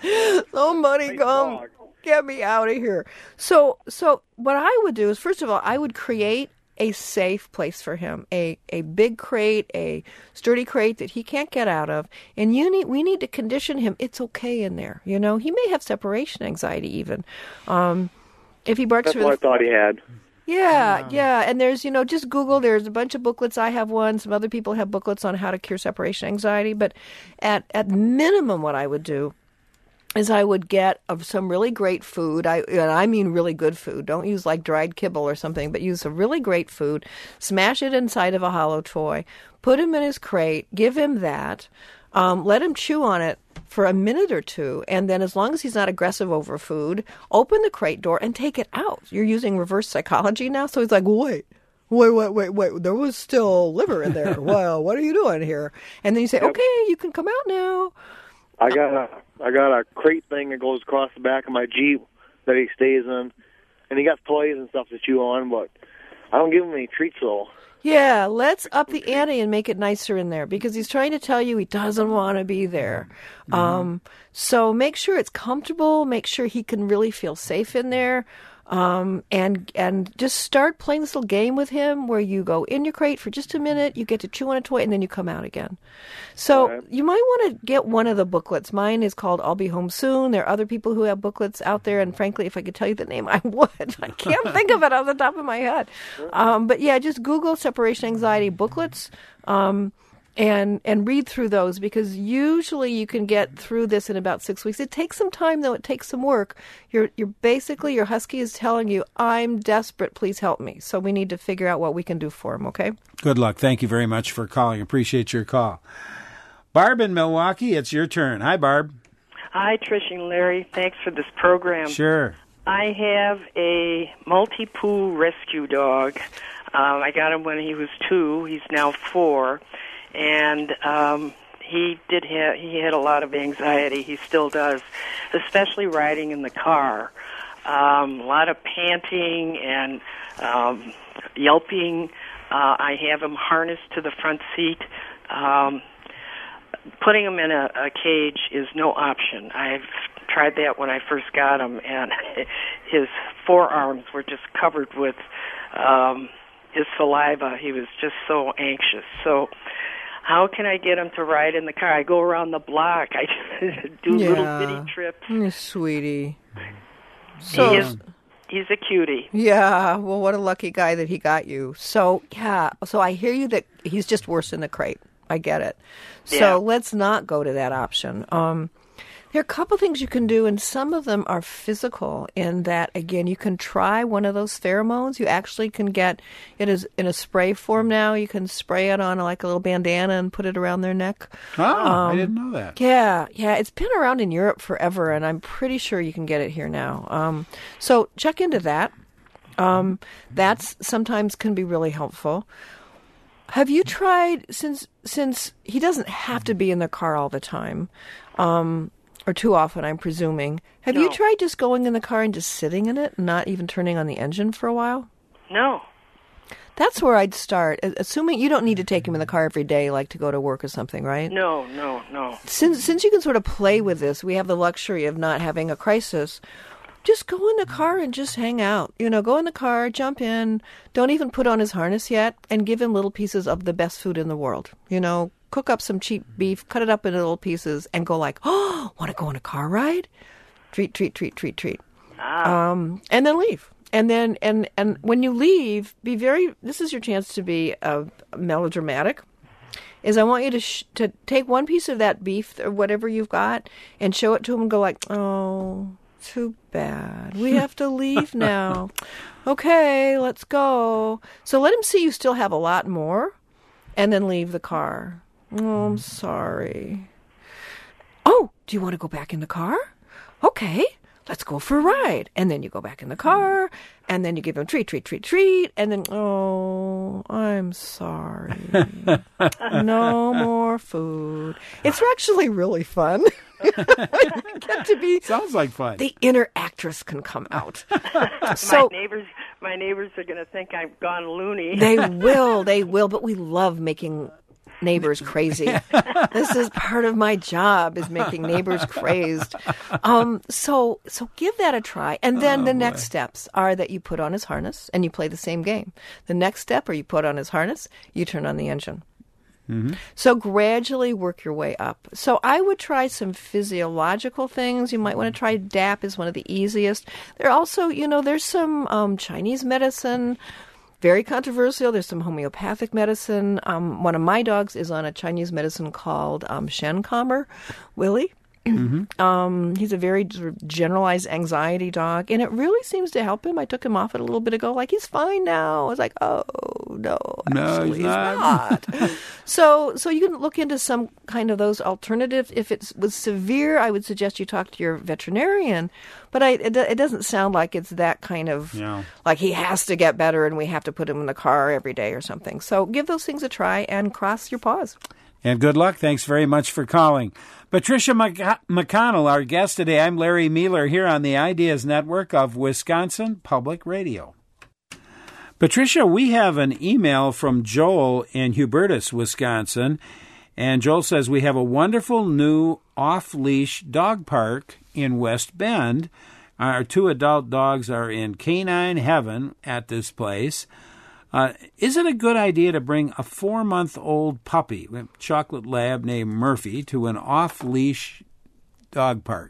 somebody Nice come dog. get me out of here. So, so what I would do is, first of all, I would create a safe place for him, a, a big crate, a sturdy crate that he can't get out of. And you need we need to condition him. It's okay in there. You know, he may have separation anxiety even. Um, if he barks That's for what the I thought he had. yeah, yeah. And there's, you know, just Google. There's a bunch of booklets. I have one. Some other people have booklets on how to cure separation anxiety. But at, at minimum, what I would do is I would get of some really great food. I and I mean really good food. Don't use like dried kibble or something, but use some really great food. Smash it inside of a hollow toy. Put him in his crate. Give him that. Um, let him chew on it for a minute or two, and then as long as he's not aggressive over food, open the crate door and take it out. You're using reverse psychology now, so he's like, wait, wait, wait, wait, wait, there was still liver in there. Well, what are you doing here? And then you say, Yep. okay, you can come out now. I got a I got a crate thing that goes across the back of my Jeep that he stays in, and he got toys and stuff to chew on, but I don't give him any treats though. Yeah, let's up the ante and make it nicer in there because he's trying to tell you he doesn't want to be there. Mm-hmm. Um, so make sure it's comfortable. Make sure he can really feel safe in there. Um, and and just start playing this little game with him where you go in your crate for just a minute, you get to chew on a toy, and then you come out again. So Right. you might want to get one of the booklets. Mine is called I'll Be Home Soon. There are other people who have booklets out there, and frankly, if I could tell you the name, I would. I can't think of it off the top of my head. Um, but yeah, just Google separation anxiety booklets. Um, And and read through those because usually you can get through this in about six weeks. It takes some time though. It takes some work. You're you're basically your husky is telling you, "I'm desperate. Please help me." So we need to figure out what we can do for him. Okay. Good luck. Thank you very much for calling. Appreciate your call. Barb in Milwaukee, it's your turn. Hi, Barb. Hi, Trish and Larry. Thanks for this program. Sure. I have a multi-poo rescue dog. Um, I got him when he was two. He's now four. And um, he did have he had a lot of anxiety. He still does, especially riding in the car. Um, a lot of panting and um, yelping. Uh, I have him harnessed to the front seat. Um, putting him in a, a cage is no option. I've tried that when I first got him, and his forearms were just covered with um, his saliva. He was just so anxious. So how can I get him to ride in the car? I go around the block. I do Yeah. little bitty trips. Mm, sweetie. So, he is, he's a cutie. Yeah, well, what a lucky guy that he got you. So, yeah, so I hear you that he's just worse in the crate. I get it. So Yeah. let's not go to that option. Um, there are a couple things you can do, and some of them are physical in that, again, you can try one of those pheromones. You actually can get it is in a spray form now. You can spray it on like a little bandana and put it around their neck. Oh, I Um, didn't know that. Yeah, yeah, it's been around in Europe forever, and I'm pretty sure you can get it here now. Um, so check into that. Um, that's sometimes can be really helpful. Have you tried, since since he doesn't have to be in the car all the time, um, or too often, I'm presuming, have you No. tried just going in the car and just sitting in it and not even turning on the engine for a while? No. That's where I'd start, a- assuming you don't need to take him in the car every day, like to go to work or something, right? No, no, no. Since since you can sort of play with this, we have the luxury of not having a crisis. Just go in the car and just hang out. You know, go in the car, jump in, don't even put on his harness yet, and give him little pieces of the best food in the world. You know, cook up some cheap beef, cut it up into little pieces, and go like, oh, want to go on a car ride? Treat, treat, treat, treat, treat. Ah. Um, and then leave. And then, and, and when you leave, be very, this is your chance to be uh, melodramatic, is I want you to sh- to take one piece of that beef or whatever you've got and show it to him and go like, oh, too bad. We have to leave now. Okay, let's go. So let him see you still have a lot more and then leave the car. Oh, I'm sorry. Oh, do you want to go back in the car? Okay, let's go for a ride. And then you go back in the car, and then you give him treat, treat, treat, treat, and then, oh, I'm sorry. No more food. It's actually really fun. You get to be, Sounds like fun. the inner actress can come out. So my neighbors, my neighbors are going to think I've gone loony. they will, they will, but we love making neighbors crazy. This is part of my job, is making neighbors crazed. Um, so so give that a try. And then Oh, the boy. next steps are that you put on his harness and you play the same game. The next step are you put on his harness, you turn on the engine. Mm-hmm. So gradually work your way up. So I would try some physiological things. You might want to try D A P is one of the easiest. There are also, you know, there's some um, Chinese medicine, very controversial. There's some homeopathic medicine. Um, one of my dogs is on a Chinese medicine called um, Shen Calmer, Willie. Mm-hmm. Um, he's a very sort of generalized anxiety dog, and it really seems to help him. I took him off it a little bit ago, like he's fine now. I was like, oh no, No, actually he's not. not. so, so you can look into some kind of those alternatives. If it was severe, I would suggest you talk to your veterinarian. But I, it, it doesn't sound like it's that kind of No. like he has to get better, and we have to put him in the car every day or something. So give those things a try and cross your paws. And good luck. Thanks very much for calling. Patricia Mc- McConnell, our guest today. I'm Larry Mueller here on the Ideas Network of Wisconsin Public Radio. Patricia, we have an email from Joel in Hubertus, Wisconsin. And Joel says, we have a wonderful new off-leash dog park in West Bend. Our two adult dogs are in canine heaven at this place. Uh, is it a good idea to bring a four-month-old puppy, a chocolate lab named Murphy, to an off-leash dog park?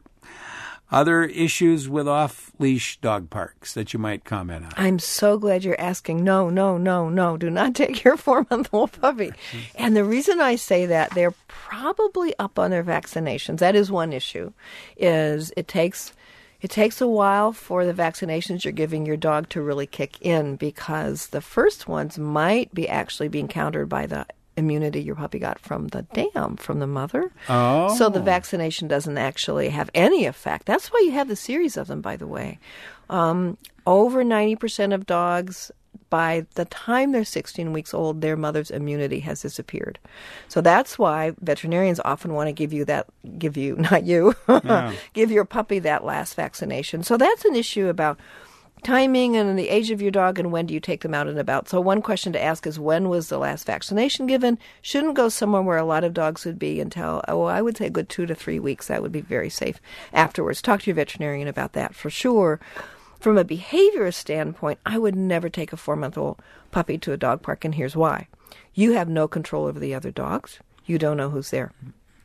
Other issues with off-leash dog parks that you might comment on? I'm so glad you're asking. No, no, no, no. Do not take your four-month-old puppy. And the reason I say that, they're probably up on their vaccinations. That is one issue, is it takes... It takes a while for the vaccinations you're giving your dog to really kick in, because the first ones might be actually being countered by the immunity your puppy got from the dam, from the mother. Oh. So the vaccination doesn't actually have any effect. That's why you have the series of them, by the way. Um, over ninety percent of dogs, by the time they're sixteen weeks old, their mother's immunity has disappeared. So that's why veterinarians often want to give you that, give you, not you, Yeah. give your puppy that last vaccination. So that's an issue about timing and the age of your dog and when do you take them out and about. So one question to ask is, when was the last vaccination given? Shouldn't go somewhere where a lot of dogs would be until, oh, I would say a good two to three weeks. That would be very safe afterwards. Talk to your veterinarian about that for sure. From a behavior standpoint, I would never take a four-month-old puppy to a dog park, and here's why. You have no control over the other dogs. You don't know who's there.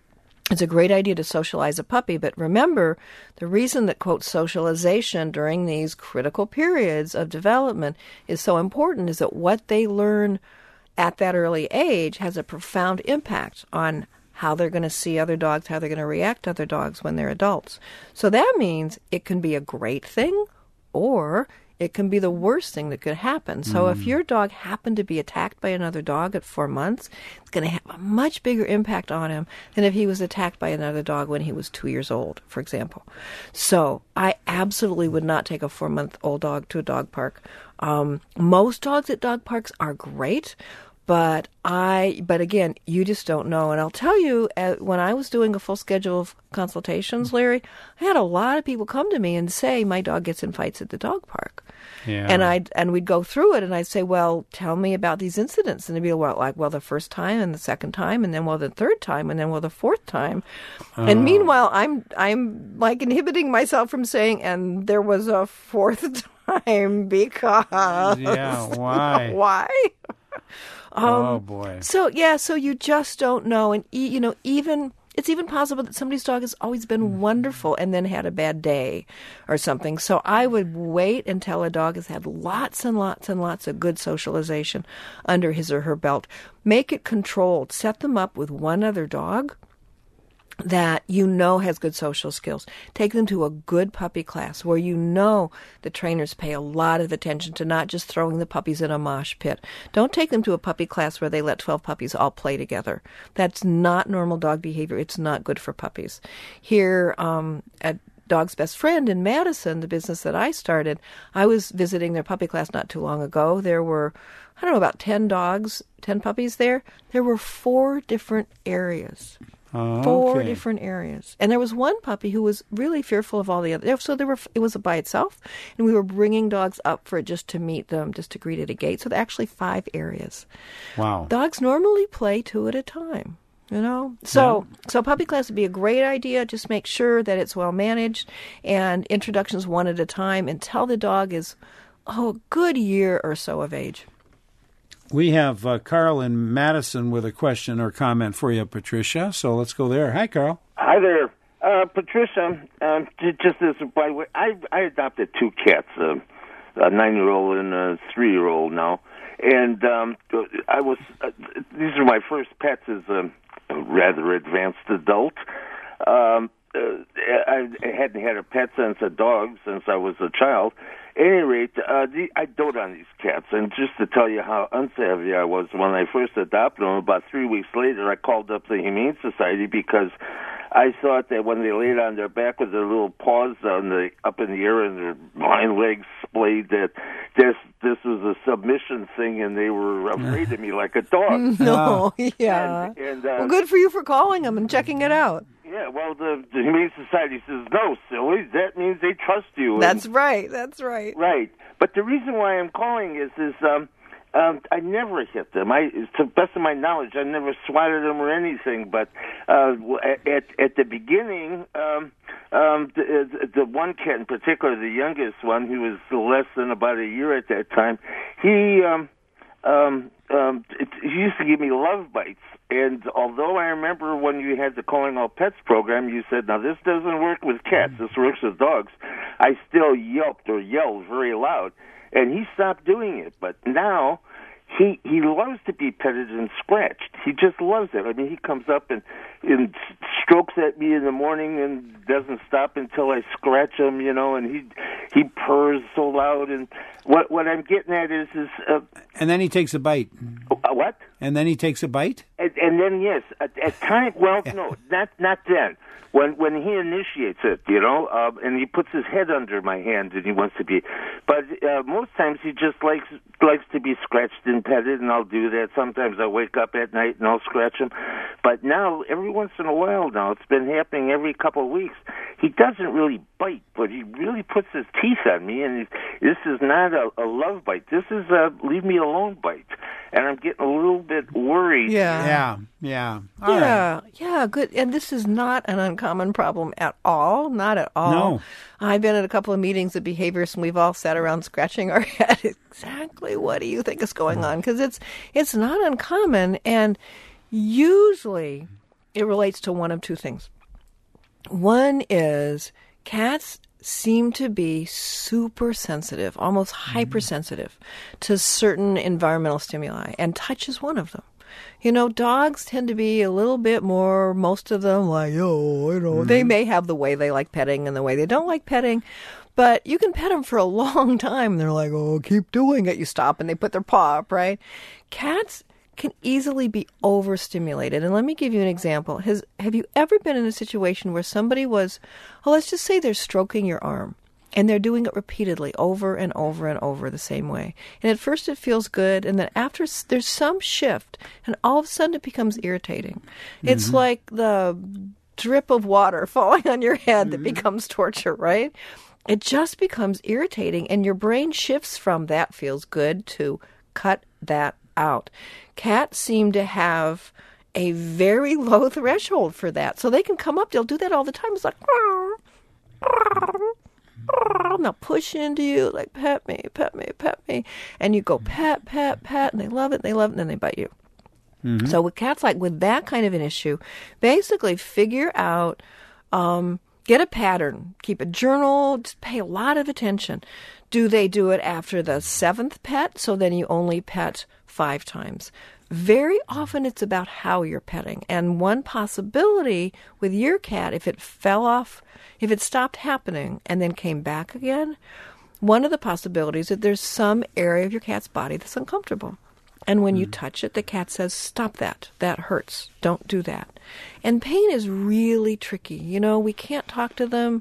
it's a great idea to socialize a puppy, but remember, the reason that, quote, socialization during these critical periods of development is so important is that what they learn at that early age has a profound impact on how they're going to see other dogs, how they're going to react to other dogs when they're adults. So that means it can be a great thing, or it can be the worst thing that could happen. So mm. if your dog happened to be attacked by another dog at four months, it's going to have a much bigger impact on him than if he was attacked by another dog when he was two years old, for example. So I absolutely would not take a four-month-old dog to a dog park. Um, most dogs at dog parks are great. But I, but again, you just don't know. And I'll tell you, uh, when I was doing a full schedule of consultations, Larry, I had a lot of people come to me and say, my dog gets in fights at the dog park. Yeah. And I'd, and we'd go through it and I'd say, well, tell me about these incidents. And they'd be like, well, the first time and the second time and then, well, the third time and then, well, the fourth time. Uh. And meanwhile, I'm, I'm like inhibiting myself from saying, and there was a fourth time because. Yeah, why? Why? Um, oh boy! So yeah, so you just don't know, and e- you know, even it's even possible that somebody's dog has always been wonderful and then had a bad day, or something. So I would wait until a dog has had lots and lots and lots of good socialization under his or her belt. Make it controlled. Set them up with one other dog that you know has good social skills. Take them to a good puppy class where you know the trainers pay a lot of attention to not just throwing the puppies in a mosh pit. Don't take them to a puppy class where they let twelve puppies all play together. That's not normal dog behavior. It's not good for puppies. Here um, at Dog's Best Friend in Madison, the business that I started, I was visiting their puppy class not too long ago. There were, I don't know, about ten dogs, ten puppies there. There were four different areas. Oh, Four okay. different areas. And there was one puppy who was really fearful of all the others. So there were, it was by itself, and we were bringing dogs up for it just to meet them, just to greet at a gate. So there are actually five areas. Wow. Dogs normally play two at a time, you know? So, yeah. so puppy class would be a great idea. Just make sure that it's well managed and introductions one at a time until the dog is, oh, a good year or so of age. We have uh, Carl in Madison with a question or comment for you, Patricia. So let's go there. Hi, Carl. Hi there. Uh, Patricia, um, j- just as by the way, I, I adopted two cats, uh, a nine-year-old and a three-year-old now. And um, I was uh, these are my first pets as a, a rather advanced adult. Um, uh, I hadn't had a pet since a dog, since I was a child. At any rate, uh, the, I dote on these cats, and just to tell you how unsavvy I was when I first adopted them, about three weeks later, I called up the Humane Society because I thought that when they laid on their back with their little paws on the up in the air and their hind legs splayed, that this this was a submission thing, and they were afraid of me like a dog. No, yeah. And, and, uh, well, good for you for calling them and checking it out. Yeah, well, the, the Humane Society says, no, silly, that means they trust you. That's and, right, that's right. Right. But the reason why I'm calling is, is um, um, I never hit them. I, to the best of my knowledge, I never swatted them or anything. But uh, at, at the beginning, um, um, the, the one cat in particular, the youngest one, who was less than about a year at that time, he... Um, Um, um, it, he used to give me love bites, and although I remember when you had the Calling All Pets program, you said, now this doesn't work with cats, this works with dogs, I still yelped or yelled very loud, and he stopped doing it. But now he he loves to be petted and scratched. He just loves it. I mean, he comes up and, and strokes at me in the morning and doesn't stop until I scratch him, you know, and he he purrs so loud. And what what I'm getting at is... is uh, and then he takes a bite. Uh, what? And then he takes a bite? And, and then, yes, at, at times, well, no, not not then. When when he initiates it, you know, uh, and he puts his head under my hand and he wants to be, but uh, most times he just likes likes to be scratched and petted, and I'll do that. Sometimes I wake up at night and I'll scratch him. But now, every once in a while now, it's been happening every couple of weeks, he doesn't really bite, but he really puts his teeth on me, and he, this is not a, a love bite. This is a leave me alone bite. And I'm getting a little bit worried. Yeah. Yeah. Yeah. All yeah. right. Yeah. Good. And this is not an uncommon problem at all. Not at all. No. I've been at a couple of meetings of behaviorists, and we've all sat around scratching our head. Exactly what do you think is going on? Because it's it's not uncommon, and usually it relates to one of two things. One is cats seem to be super sensitive, almost hypersensitive to certain environmental stimuli, and touch is one of them. You know, dogs tend to be a little bit more, most of them, like, oh, you know, mm-hmm. they may have the way they like petting and the way they don't like petting, but you can pet them for a long time, and they're like, oh, keep doing it. You stop, and they put their paw up, right? Cats can easily be overstimulated. And let me give you an example. Has Have you ever been in a situation where somebody was, oh, let's just say they're stroking your arm, and they're doing it repeatedly over and over and over the same way. And at first it feels good, and then after there's some shift, and all of a sudden it becomes irritating. Mm-hmm. It's like the drip of water falling on your head mm-hmm. that becomes torture, right? It just becomes irritating, and your brain shifts from that feels good to cut that out. Cats seem to have a very low threshold for that. So they can come up, they'll do that all the time. It's like, and they'll push into you, like, pet me, pet me, pet me. And you go pet, pet, pet, and they love it, they love it, and then they bite you. Mm-hmm. So with cats, like with that kind of an issue, basically figure out, um, get a pattern, keep a journal, just pay a lot of attention. Do they do it after the seventh pet? So then you only pet five times. Very often it's about how you're petting. And one possibility with your cat, if it fell off, if it stopped happening and then came back again, one of the possibilities is that there's some area of your cat's body that's uncomfortable. And when mm. you touch it, the cat says, stop that. That hurts. Don't do that. And pain is really tricky. You know, we can't talk to them.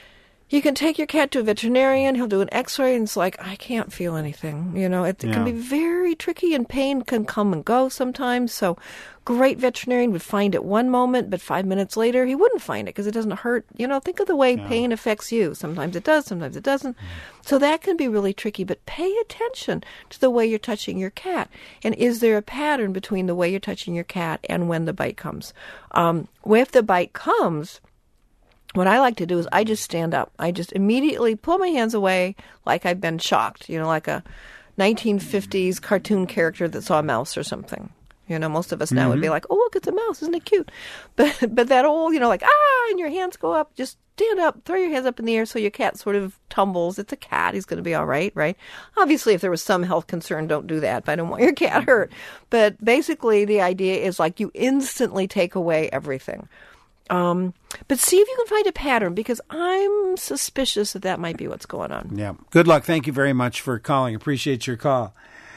You can take your cat to a veterinarian, he'll do an x-ray, and it's like, I can't feel anything. You know, it, it yeah. can be very tricky, and pain can come and go sometimes. So great veterinarian would find it one moment, but five minutes later, he wouldn't find it because it doesn't hurt. You know, think of the way yeah. pain affects you. Sometimes it does, sometimes it doesn't. Mm. So that can be really tricky, but pay attention to the way you're touching your cat. And is there a pattern between the way you're touching your cat and when the bite comes? Um, if the bite comes, what I like to do is I just stand up. I just immediately pull my hands away like I've been shocked, you know, like a nineteen fifties cartoon character that saw a mouse or something. You know, most of us now mm-hmm. would be like, oh, look, it's a mouse. Isn't it cute? But but that old, you know, like, ah, and your hands go up. Just stand up, throw your hands up in the air so your cat sort of tumbles. It's a cat. He's going to be all right, right? Obviously, if there was some health concern, don't do that. But I don't want your cat hurt. But basically, the idea is like you instantly take away everything. Um, but see if you can find a pattern, because I'm suspicious that that might be what's going on. Yeah. Good luck. Thank you very much for calling. Appreciate your call.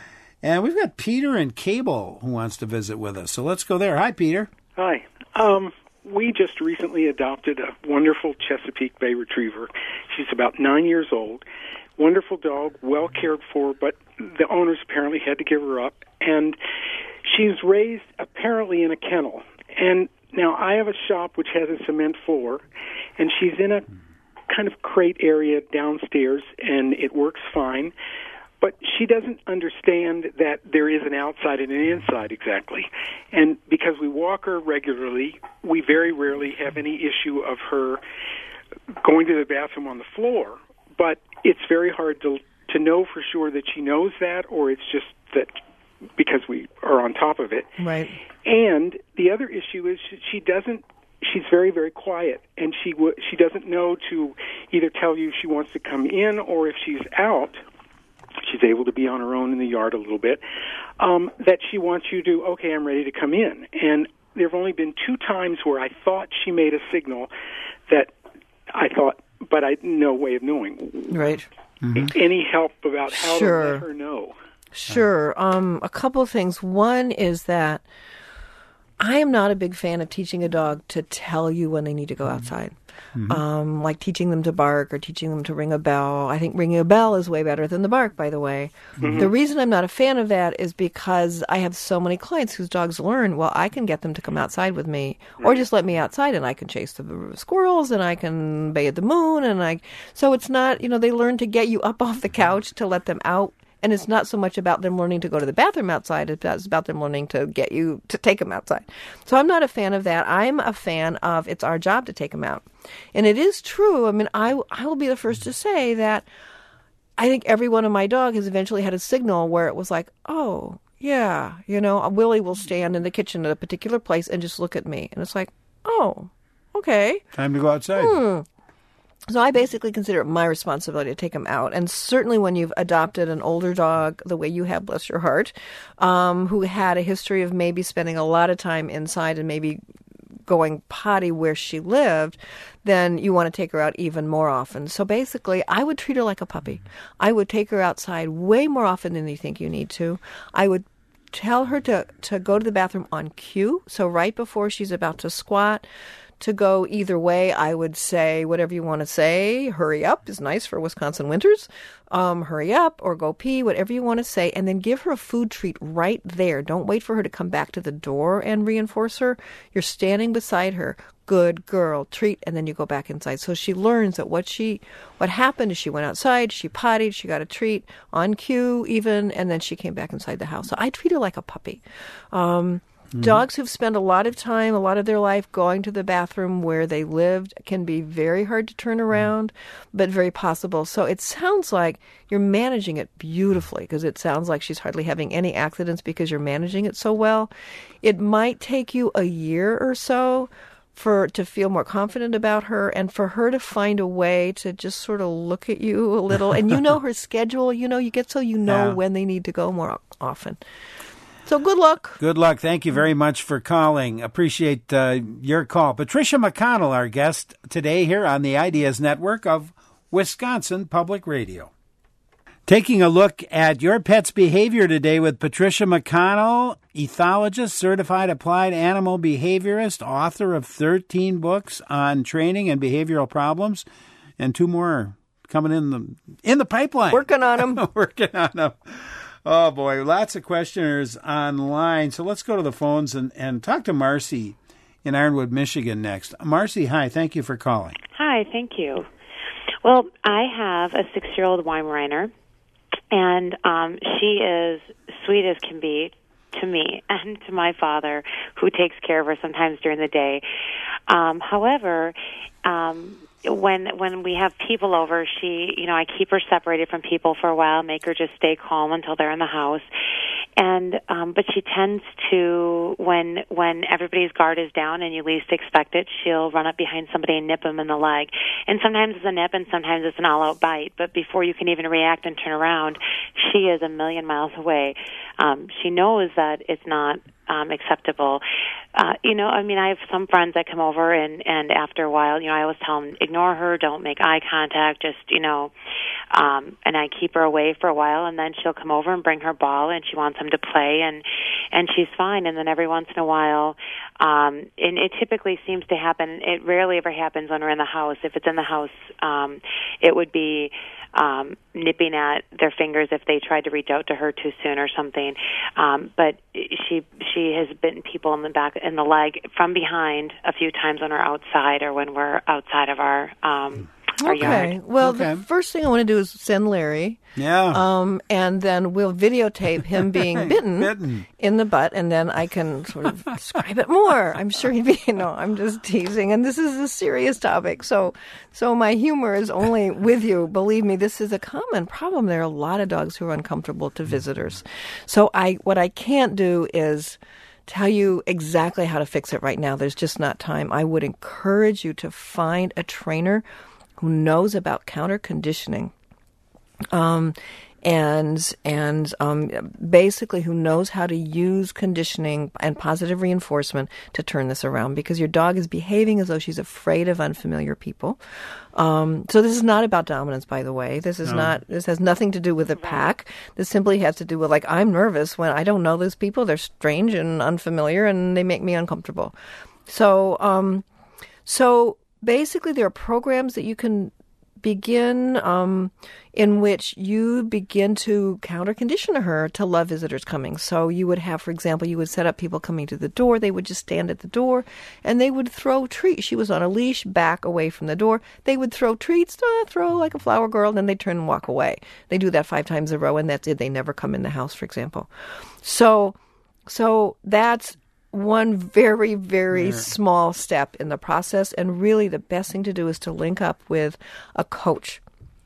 And we've got Peter in Cable who wants to visit with us. So let's go there. Hi, Peter. Hi. Um, we just recently adopted a wonderful Chesapeake Bay Retriever. She's about nine years old. Wonderful dog, well cared for, but the owners apparently had to give her up. And she's raised apparently in a kennel. And now, I have a shop which has a cement floor, and she's in a kind of crate area downstairs, and it works fine. But she doesn't understand that there is an outside and an inside exactly. And because we walk her regularly, we very rarely have any issue of her going to the bathroom on the floor. But it's very hard to to know for sure that she knows that, or it's just that because we are on top of it. Right. And the other issue is she doesn't, she's very, very quiet, and she w- she doesn't know to either tell you if she wants to come in or if she's out. She's able to be on her own in the yard a little bit, um, that she wants you to, okay, I'm ready to come in. And there have only been two times where I thought she made a signal that I thought, but I had no way of knowing. Right. Mm-hmm. Any help about how sure. to let her know? Sure. Um, a couple of things. One is that I am not a big fan of teaching a dog to tell you when they need to go outside. Mm-hmm. Um, like teaching them to bark or teaching them to ring a bell. I think ringing a bell is way better than the bark, by the way. Mm-hmm. The reason I'm not a fan of that is because I have so many clients whose dogs learn, well, I can get them to come outside with me, or just let me outside and I can chase the squirrels and I can bay at the moon. And I, so it's not, you know, they learn to get you up off the couch to let them out. And it's not so much about them learning to go to the bathroom outside. It's about them learning to get you to take them outside. So I'm not a fan of that. I'm a fan of it's our job to take them out. And it is true. I mean, I, I will be the first to say that I think every one of my dog has eventually had a signal where it was like, oh, Yeah, you know, Willie will stand in the kitchen at a particular place and just look at me. And it's like, oh, okay. Time to go outside. Hmm. So I basically consider it my responsibility to take him out. And certainly when you've adopted an older dog, the way you have, bless your heart, um, who had a history of maybe spending a lot of time inside and maybe going potty where she lived, then you want to take her out even more often. So basically, I would treat her like a puppy. I would take her outside way more often than you think you need to. I would tell her to, to go to the bathroom on cue. So right before she's about to squat, to go either way, I would say whatever you want to say. Hurry up is nice for Wisconsin winters. Um, hurry up or go pee, whatever you want to say. And then give her a food treat right there. Don't wait for her to come back to the door and reinforce her. You're standing beside her. Good girl, treat, and then you go back inside. So she learns that what she, what happened is she went outside, she pottied, she got a treat on cue even, and then she came back inside the house. So I treat her like a puppy. Um, Mm-hmm. Dogs who've spent a lot of time, a lot of their life going to the bathroom where they lived can be very hard to turn around, but very possible. So it sounds like you're managing it beautifully, because it sounds like she's hardly having any accidents because you're managing it so well. It might take you a year or so for to feel more confident about her, and for her to find a way to just sort of look at you a little. And you know her schedule. You know, you get so you know Yeah. when they need to go more often. So good luck. Good luck. Thank you very much for calling. Appreciate uh, your call. Patricia McConnell, our guest today here on the Ideas Network of Wisconsin Public Radio. Taking a look at your pet's behavior today with Patricia McConnell, ethologist, certified applied animal behaviorist, author of thirteen books on training and behavioral problems, and two more coming in the in the pipeline. Working on them. Working on them. Oh, boy, lots of questioners online. So let's go to the phones and, and talk to Marcy in Ironwood, Michigan next. Marcy, hi. Thank you for calling. Hi, thank you. Well, I have a six-year-old Weimaraner, and um, she is sweet as can be to me and to my father, who takes care of her sometimes during the day. Um, however, um, when when we have people over, she, you know, I keep her separated from people for a while, make her just stay calm until they're in the house. And um, but she tends to, when when everybody's guard is down and you least expect it, she'll run up behind somebody and nip them in the leg. And sometimes it's a nip, and sometimes it's an all-out bite. But before you can even react and turn around, she is a million miles away. Um, she knows that it's not um, acceptable. Uh, you know, I mean, I have some friends that come over, and, and after a while, you know, I always tell them, ignore her, don't make eye contact, just, you know, um, and I keep her away for a while, and then she'll come over and bring her ball, and she wants him to play, and, and she's fine. And then every once in a while, um, and it typically seems to happen, it rarely ever happens when we're in the house. If it's in the house, um, it would be um, nipping at their fingers if they tried to reach out to her too soon or something. Um, but she she has bitten people in the back, in the leg from behind a few times when we're outside or when we're outside of our um, our okay. yard. Well, Okay. the first thing I want to do is send Larry. Yeah. Um, and then we'll videotape him being bitten, Bitten. in the butt, and then I can sort of describe it more. I'm sure he'd be, you know, I'm just teasing, and this is a serious topic. So, so my humor is only with you. Believe me, this is a common problem. There are a lot of dogs who are uncomfortable to visitors. So I, what I can't do is tell you exactly how to fix it right now. There's just not time. I would encourage you to find a trainer who knows about counter conditioning. Um, and and um, basically who knows how to use conditioning and positive reinforcement to turn this around, because your dog is behaving as though she's afraid of unfamiliar people. Um, so this is not about dominance, by the way. This is No. not. This has nothing to do with the pack. This simply has to do with, like, I'm nervous when I don't know those people. They're strange and unfamiliar, and they make me uncomfortable. So um, so basically, there are programs that you can begin um, in which you begin to counter condition her to love visitors coming. So you would have, for example, you would set up people coming to the door. They would just stand at the door and they would throw treats. She was on a leash, back away from the door. They would throw treats, uh, throw like a flower girl, and then they turn and walk away. They do that five times in a row, and that's it. They never come in the house, for example. So, so that's one very, very Yeah. small step in the process. And really the best thing to do is to link up with a coach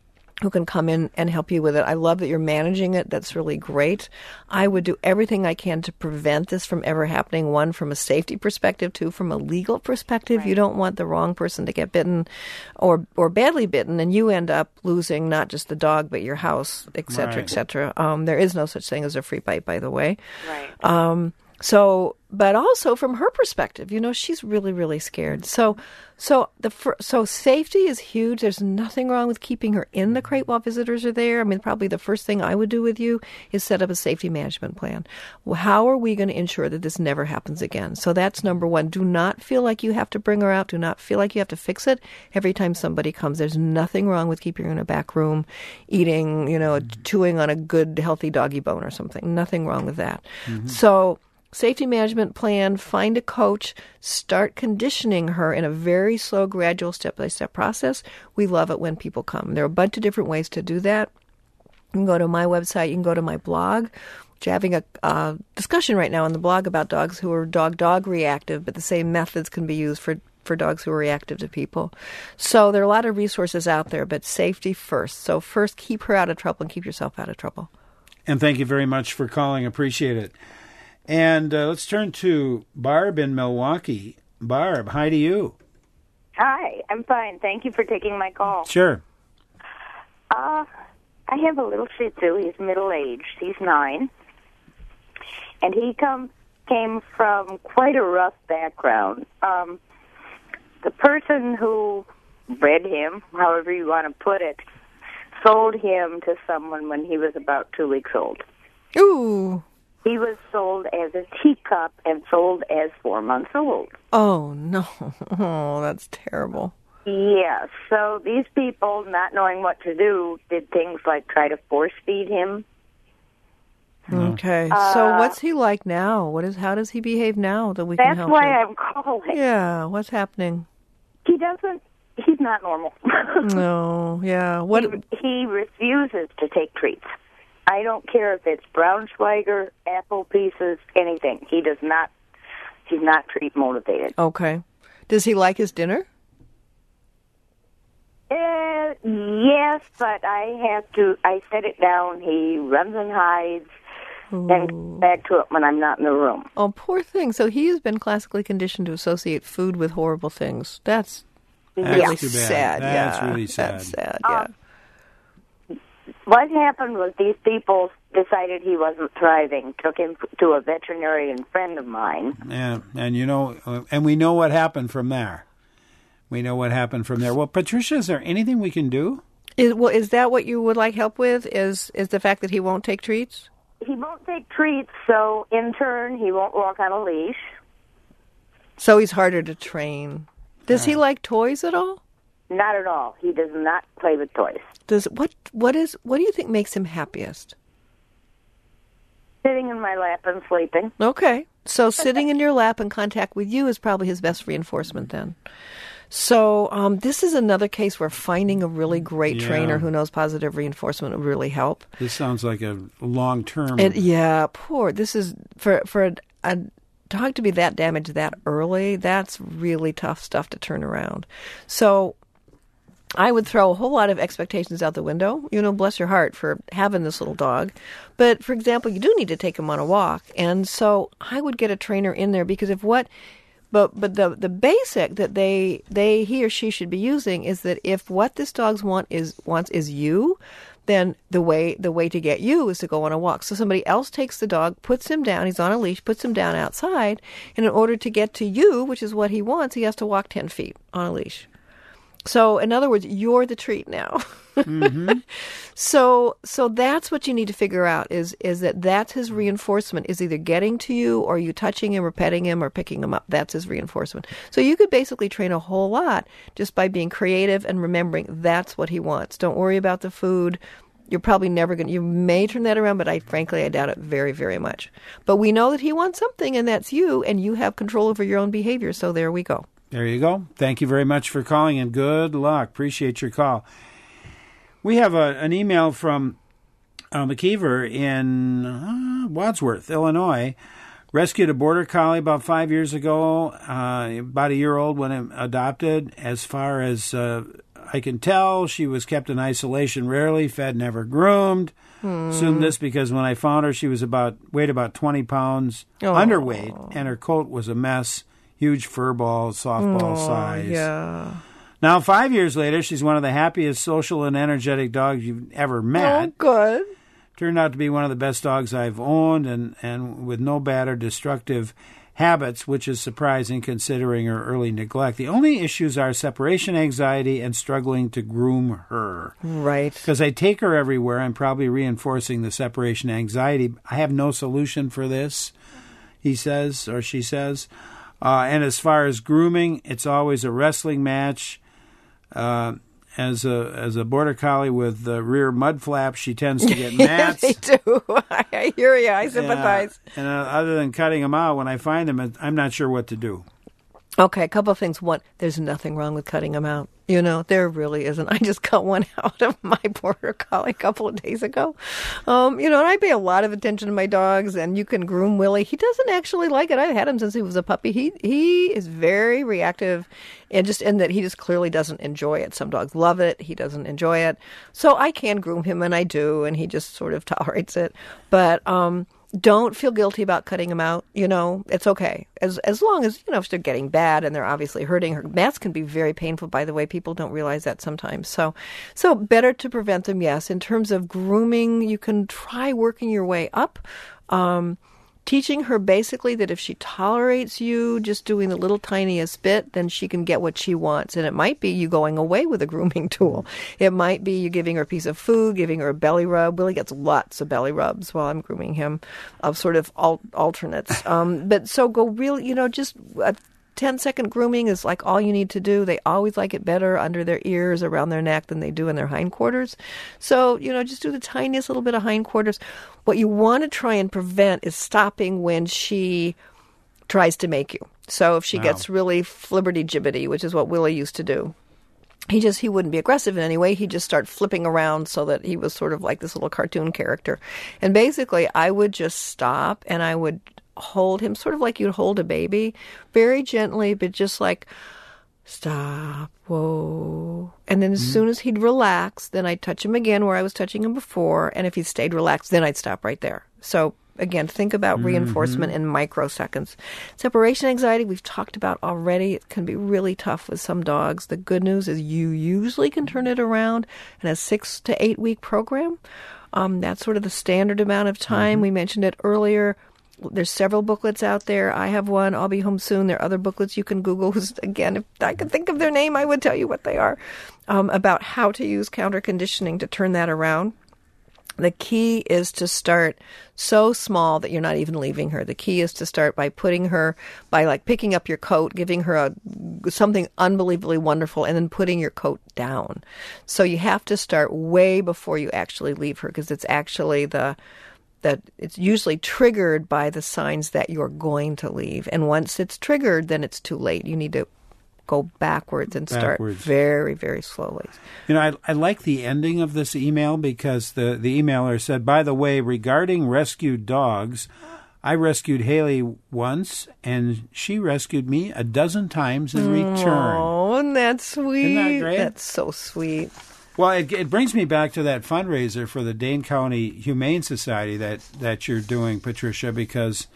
who can come in and help you with it. I love that you're managing it. That's really great. I would do everything I can to prevent this from ever happening, one, from a safety perspective, two, from a legal perspective. Right. You don't want the wrong person to get bitten or or badly bitten, and you end up losing not just the dog, but your house, et cetera, right. et cetera. Um, there is no such thing as a free bite, by the way. Right. Um, so, but also from her perspective, you know, she's really, really scared. So, so the so safety is huge. There's nothing wrong with keeping her in the crate while visitors are there. I mean, probably the first thing I would do with you is set up a safety management plan. Well, how are we going to ensure that this never happens again? So that's number one. Do not feel like you have to bring her out. Do not feel like you have to fix it every time somebody comes. There's nothing wrong with keeping her in a back room, eating, you know, chewing on a good, healthy doggy bone or something. Nothing wrong with that. Mm-hmm. So safety management plan, find a coach, start conditioning her in a very slow, gradual, step-by-step process. We love it when people come. There are a bunch of different ways to do that. You can go to my website. You can go to my blog. We're having a uh, discussion right now on the blog about dogs who are dog-dog reactive, but the same methods can be used for, for dogs who are reactive to people. So there are a lot of resources out there, but safety first. So first, keep her out of trouble and keep yourself out of trouble. And thank you very much for calling. Appreciate it. And uh, let's turn to Barb in Milwaukee. Barb, hi to you. Hi, I'm fine. Thank you for taking my call. Sure. Uh, I have a little Shih Tzu. He's middle-aged. He's nine. And he come, came from quite a rough background. Um, the person who bred him, however you want to put it, sold him to someone when he was about two weeks old. Ooh. He was sold as a teacup and sold as four months old. Oh, no. Oh, that's terrible. Yeah, so these people, not knowing what to do, did things like try to force feed him. Okay. Uh, so what's he like now? What is? How does he behave now that we can help him? That's why I'm calling. Yeah, what's happening? He doesn't, he's not normal. No, yeah. What? He, he refuses to take treats. I don't care if it's Braunschweiger, apple pieces, anything. He does not, he's not treat motivated. Okay. Does he like his dinner? Uh, yes, but I have to, I set it down. He runs and hides Ooh. and comes back to it when I'm not in the room. Oh, poor thing. So he has been classically conditioned to associate food with horrible things. That's, That's really too bad. sad. That's yeah. really sad. That's sad, yeah. Uh, What happened was these people decided he wasn't thriving, took him to a veterinarian friend of mine. Yeah, and you know, uh, and we know what happened from there. We know what happened from there. Well, Patricia, is there anything we can do? Is, well, is that what you would like help with? Is is the fact that he won't take treats? He won't take treats, so in turn, he won't walk on a leash. So he's harder to train. Does Yeah. he like toys at all? Not at all. He does not play with toys. Does what what is what do you think makes him happiest? Sitting in my lap and sleeping. Okay. So sitting in your lap in contact with you is probably his best reinforcement then. So um, this is another case where finding a really great Yeah. trainer who knows positive reinforcement would really help. This sounds like a long-term. And yeah, poor. This is for for a, a dog to be that damaged that early. That's really tough stuff to turn around. So I would throw a whole lot of expectations out the window. You know, bless your heart for having this little dog. But, for example, you do need to take him on a walk. And so I would get a trainer in there because if what... But but the the basic that they they he or she should be using is that if what this dog's want is wants is you, then the way the way to get you is to go on a walk. So somebody else takes the dog, puts him down, he's on a leash, puts him down outside, and in order to get to you, which is what he wants, he has to walk ten feet on a leash. So, in other words, you're the treat now. Mm-hmm. So, so that's what you need to figure out is is that that's his reinforcement is either getting to you or you touching him or petting him or picking him up. That's his reinforcement. So you could basically train a whole lot just by being creative and remembering that's what he wants. Don't worry about the food. You're probably never going to, you may turn that around, but I frankly, I doubt it very, very much. But we know that he wants something and that's you and you have control over your own behavior. So there we go. There you go. Thank you very much for calling and good luck. Appreciate your call. We have a, an email from uh, McKeever in uh, Wadsworth, Illinois. Rescued a border collie about five years ago, uh, about a year old when adopted. As far as uh, I can tell she was kept in isolation, rarely fed, never groomed. Hmm. Assumed this because when I found her, she was about weighed about twenty pounds, Oh. underweight, and her coat was a mess, huge fur ball, softball Oh, size. yeah. Now, five years later, she's one of the happiest, social, and energetic dogs you've ever met. Oh, good. Turned out to be one of the best dogs I've owned, and, and with no bad or destructive habits, which is surprising considering her early neglect. The only issues are separation anxiety and struggling to groom her. Right. Because I take her everywhere, I'm probably reinforcing the separation anxiety. I have no solution for this, he says, or she says. Uh, and as far as grooming, it's always a wrestling match. Uh, as a as a border collie with the rear mud flaps, she tends to get mats. Me too. I hear you. I sympathize. Yeah. And uh, other than cutting them out, when I find them, I'm not sure what to do. Okay, a couple of things. One, there's nothing wrong with cutting them out. You know, there really isn't. I just cut one out of my border collie a couple of days ago. Um, you know, and I pay a lot of attention to my dogs, and you can groom Willie. He doesn't actually like it. I've had him since he was a puppy. He he is very reactive, and just in that he just clearly doesn't enjoy it. Some dogs love it. He doesn't enjoy it. So I can groom him, and I do, and he just sort of tolerates it. But um don't feel guilty about cutting them out. You know, it's okay. As as long as, you know, if they're getting bad and they're obviously hurting her. Mats can be very painful, by the way. People don't realize that sometimes. So, so better to prevent them, yes. In terms of grooming, you can try working your way up. Um, teaching her basically that if she tolerates you just doing the little tiniest bit, then she can get what she wants. And it might be you going away with a grooming tool. It might be you giving her a piece of food, giving her a belly rub. Willie gets lots of belly rubs while I'm grooming him, of sort of al- alternates. Um, but so go really, you know, just a ten second grooming is like all you need to do. They always like it better under their ears, around their neck than they do in their hindquarters. So, you know, just do the tiniest little bit of hindquarters. What you want to try and prevent is stopping when she tries to make you. So if she Wow. gets really flibberty-gibbety, which is what Willie used to do, he just, he wouldn't be aggressive in any way. He'd just start flipping around so that he was sort of like this little cartoon character. And basically, I would just stop and I would hold him sort of like you'd hold a baby, very gently, but just like, stop, whoa. And then as Mm-hmm. soon as he'd relax, then I'd touch him again where I was touching him before. And if he stayed relaxed, then I'd stop right there. So again, think about Mm-hmm. reinforcement in microseconds. Separation anxiety, we've talked about already. It can be really tough with some dogs. The good news is you usually can turn it around in a six to eight week program. Um, that's sort of the standard amount of time. Mm-hmm. We mentioned it earlier. There's several booklets out there. I have one. I'll be home soon. There are other booklets you can Google. Again, if I could think of their name, I would tell you what they are, um, about how to use counter conditioning to turn that around. The key is to start so small that you're not even leaving her. The key is to start by putting her, by like picking up your coat, giving her a, something unbelievably wonderful, and then putting your coat down. So you have to start way before you actually leave her, because it's actually the... that it's usually triggered by the signs that you're going to leave. And once it's triggered, then it's too late. You need to go backwards and start Backwards. very, very slowly. You know, I, I like the ending of this email because the, the emailer said, by the way, regarding rescued dogs, I rescued Haley once, and she rescued me a dozen times in return. Oh, and that's sweet. Isn't that great? That's so sweet. Well, it, it brings me back to that fundraiser for the Dane County Humane Society that, that you're doing, Patricia, because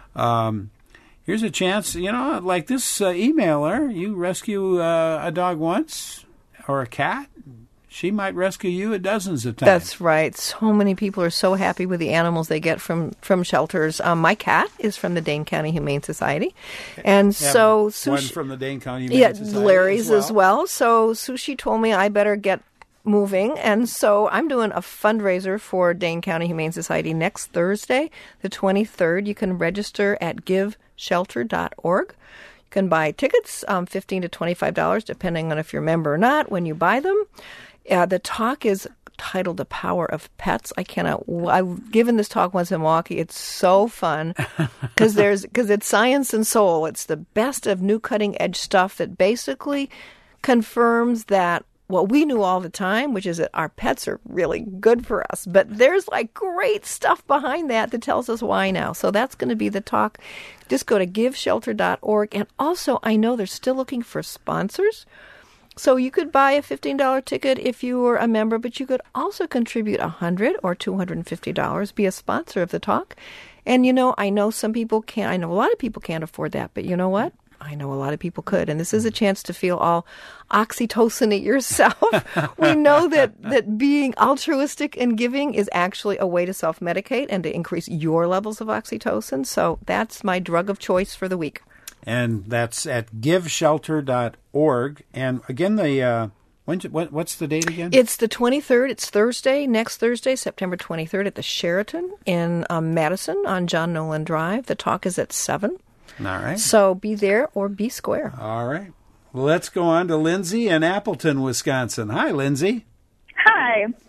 um, here's a chance, you know, like this uh, emailer, you rescue uh, a dog once or a cat, she might rescue you a dozens of times. That's right. So many people are so happy with the animals they get from, from shelters. Um, my cat is from the Dane County Humane Society. And Yeah, so... one Sushi, from the Dane County Humane yeah, Society Larry's as as well. well. So Sushi told me I better get moving, and so I'm doing a fundraiser for Dane County Humane Society next Thursday, the twenty-third. You can register at give shelter dot org. You can buy tickets, um, fifteen to twenty-five dollars, depending on if you're a member or not, when you buy them. Uh, the talk is titled The Power of Pets. I cannot, I've given this talk once in Milwaukee. It's so fun because there's, because it's science and soul. It's the best of new cutting edge stuff that basically confirms that what we knew all the time, which is that our pets are really good for us. But there's like great stuff behind that that tells us why now. So that's going to be the talk. Just go to give shelter dot org. And also, I know they're still looking for sponsors. So you could buy a fifteen dollars ticket if you were a member, but you could also contribute one hundred dollars or two hundred fifty dollars, be a sponsor of the talk. And, you know, I know some people can't, I know a lot of people can't afford that, but you know what? I know a lot of people could. And this is a chance to feel all oxytocin-y yourself. We know that, that being altruistic and giving is actually a way to self-medicate and to increase your levels of oxytocin. So that's my drug of choice for the week. And that's at give shelter dot org. And again, the uh, when, what, what's the date again? It's the twenty-third. It's Thursday, next Thursday, September twenty-third at the Sheraton in um, Madison on John Nolan Drive. The talk is at seven. All right. So be there or be square. All right. Well, let's go on to Lindsay in Appleton, Wisconsin. Hi, Lindsay. Hi. Uh,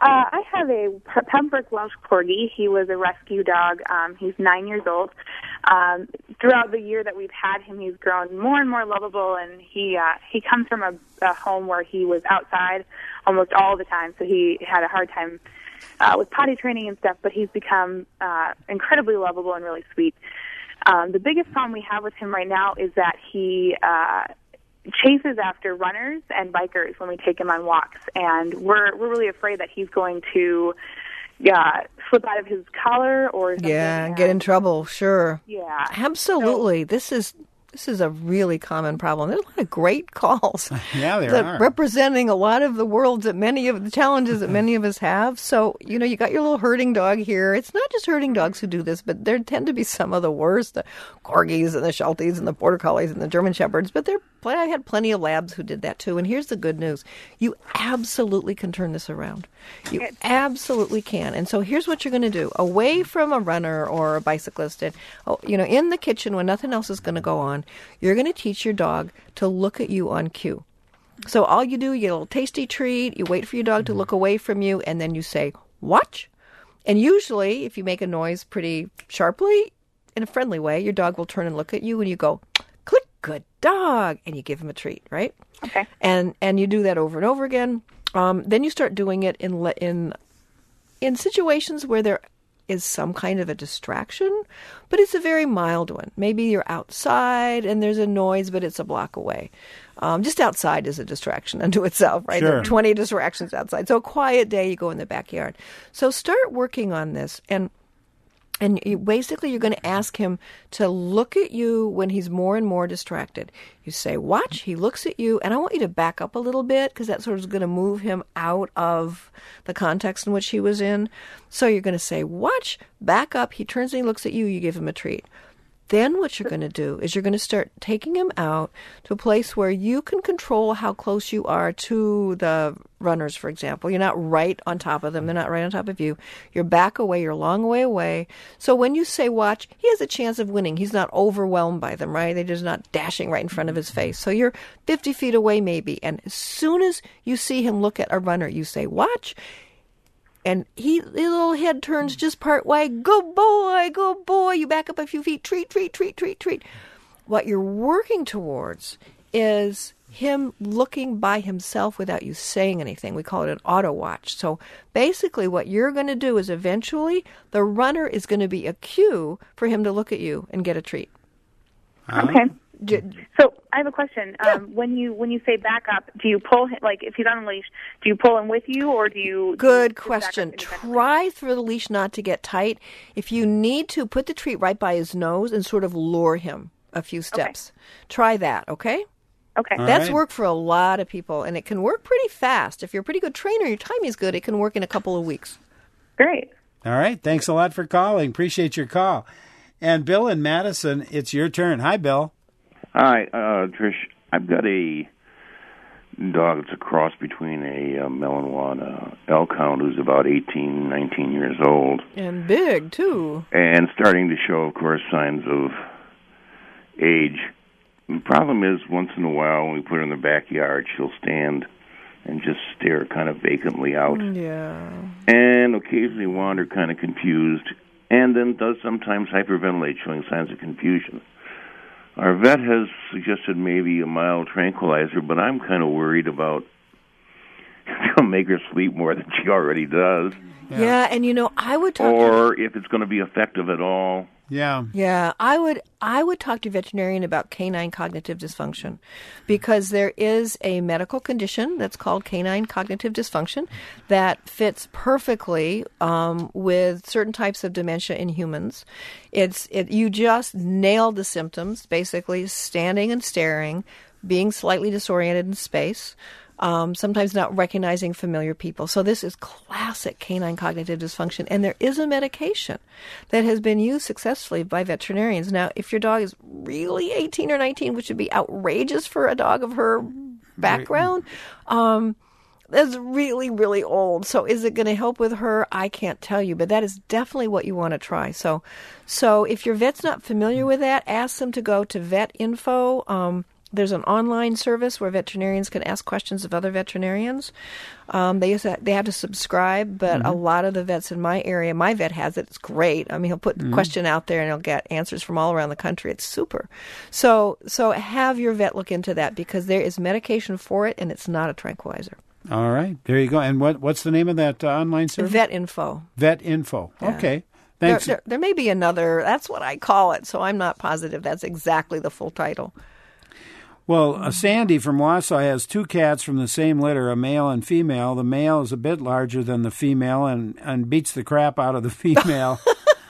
I have a Pembroke Welsh Corgi. He was a rescue dog. Um, he's nine years old. Um, throughout the year that we've had him, he's grown more and more lovable, and he uh, he comes from a, a home where he was outside almost all the time, so he had a hard time uh, with potty training and stuff, but he's become uh, incredibly lovable and really sweet. Um, the biggest problem we have with him right now is that he uh, chases after runners and bikers when we take him on walks, and we're we're really afraid that he's going to uh, slip out of his collar or something. Yeah, get in trouble, sure. Yeah. Absolutely. So, this is this is a really common problem. There's a lot of great calls. Yeah, there that are. Representing a lot of the world that many of the challenges that many of us have. So, you know, you got your little herding dog here. It's not just herding dogs who do this, but there tend to be some of the worst, the corgis and the shelties and the border collies and the German shepherds. But there, I had plenty of labs who did that too. And here's the good news. You absolutely can turn this around. You absolutely can. And so here's what you're going to do. Away from a runner or a bicyclist, and, oh, you know, in the kitchen when nothing else is going to go on, you're going to teach your dog to look at you on cue. So all you do, you get a little tasty treat, you wait for your dog to look away from you, and then you say, watch. And usually, if you make a noise pretty sharply, in a friendly way, your dog will turn and look at you, and you go, click, good dog, and you give him a treat, right? Okay. And and you do that over and over again. Um, then you start doing it in in in situations where there is some kind of a distraction, but it's a very mild one. Maybe you're outside and there's a noise, but it's a block away. Um, just outside is a distraction unto itself, right? Sure. There are twenty distractions outside. So a quiet day, you go in the backyard. So start working on this, and And you, basically, you're going to ask him to look at you when he's more and more distracted. You say, watch, he looks at you, and I want you to back up a little bit because that sort of is going to move him out of the context in which he was in. So you're going to say, watch, back up, he turns and he looks at you, you give him a treat. Then what you're going to do is you're going to start taking him out to a place where you can control how close you are to the runners, for example. You're not right on top of them. They're not right on top of you. You're back away. You're a long way away. So when you say watch, he has a chance of winning. He's not overwhelmed by them, right? They're just not dashing right in front of his face. So you're fifty feet away maybe. And as soon as you see him look at a runner, you say watch. And he, his little head turns just part way. Go boy, go boy. You back up a few feet. Treat, treat, treat, treat, treat. What you're working towards is him looking by himself without you saying anything. We call it an auto watch. So basically what you're going to do is eventually the runner is going to be a cue for him to look at you and get a treat. Okay. So I have a question. Yeah. Um, when you when you say back up, do you pull him, like if he's on a leash, do you pull him with you or do you? Good do you question. Try for the leash not to get tight. If you need to, put the treat right by his nose and sort of lure him a few steps. Okay. Try that, okay? Okay. All That's right. worked for a lot of people, and it can work pretty fast. If you're a pretty good trainer, your timing's good, it can work in a couple of weeks. Great. All right. Thanks a lot for calling. Appreciate your call. And Bill in Madison, it's your turn. Hi, Bill. Hi, uh, Trish. I've got a dog that's a cross between a uh, Malinois and a Elkhound who's about eighteen, nineteen years old. And big, too. And starting to show, of course, signs of age. The problem is, once in a while, when we put her in the backyard, she'll stand and just stare kind of vacantly out. Yeah. And occasionally wander kind of confused, and then does sometimes hyperventilate, showing signs of confusion. Our vet has suggested maybe a mild tranquilizer, but I'm kind of worried about if it'll make her sleep more than she already does. Yeah, yeah and you know, I would talk Or if it's going to be effective at all. Yeah. Yeah, I would I would talk to a veterinarian about canine cognitive dysfunction, because there is a medical condition that's called canine cognitive dysfunction that fits perfectly um, with certain types of dementia in humans. It's it you just nailed the symptoms, basically standing and staring, being slightly disoriented in space. Um, sometimes not recognizing familiar people. So this is classic canine cognitive dysfunction. And there is a medication that has been used successfully by veterinarians. Now, if your dog is really eighteen or nineteen, which would be outrageous for a dog of her background, um, that's really, really old. So is it going to help with her? I can't tell you, but that is definitely what you want to try. So, so if your vet's not familiar with that, ask them to go to Vet Info. Um, There's an online service where veterinarians can ask questions of other veterinarians. Um, they used to, they have to subscribe, but mm-hmm. a lot of the vets in my area, my vet has it. It's great. I mean, he'll put mm-hmm. the question out there and he'll get answers from all around the country. It's super. So, so have your vet look into that, because there is medication for it, and it's not a tranquilizer. All right, there you go. And what what's the name of that uh, online service? Vet Info. Vet Info. Yeah. Okay. Thanks. There, there, there may be another. That's what I call it. So I'm not positive that's exactly the full title. Well, uh, Sandy from Wausau has two cats from the same litter, a male and female. The male is a bit larger than the female and, and beats the crap out of the female.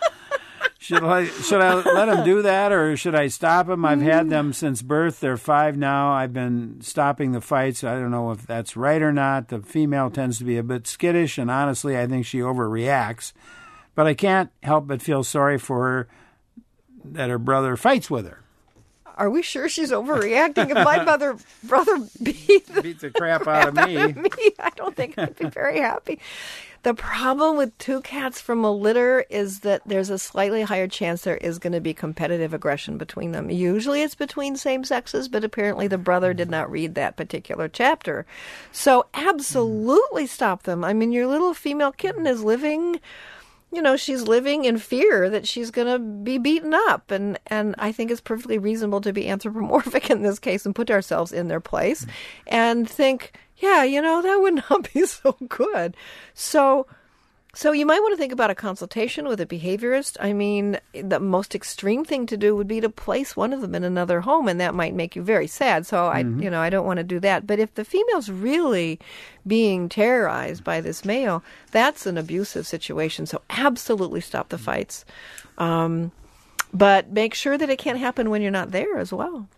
should I should I let him do that, or should I stop him? I've had them since birth. They're five now. I've been stopping the fights. I don't know if that's right or not. The female tends to be a bit skittish, and honestly, I think she overreacts. But I can't help but feel sorry for her that her brother fights with her. Are we sure she's overreacting? If my mother brother beat the, beat the crap, crap out, of, me. out of me, I don't think I'd be very happy. The problem with two cats from a litter is that there's a slightly higher chance there is going to be competitive aggression between them. Usually it's between same sexes, but apparently the brother did not read that particular chapter. So absolutely stop them. I mean, your little female kitten is living... You know, she's living in fear that she's going to be beaten up. And, and I think it's perfectly reasonable to be anthropomorphic in this case and put ourselves in their place and think, yeah, you know, that would not be so good. So, so you might want to think about a consultation with a behaviorist. I mean, the most extreme thing to do would be to place one of them in another home, and that might make you very sad. So I, mm-hmm. you know, I don't want to do that. But if the female's really being terrorized by this male, that's an abusive situation. So absolutely stop the fights. Um, but make sure that it can't happen when you're not there as well.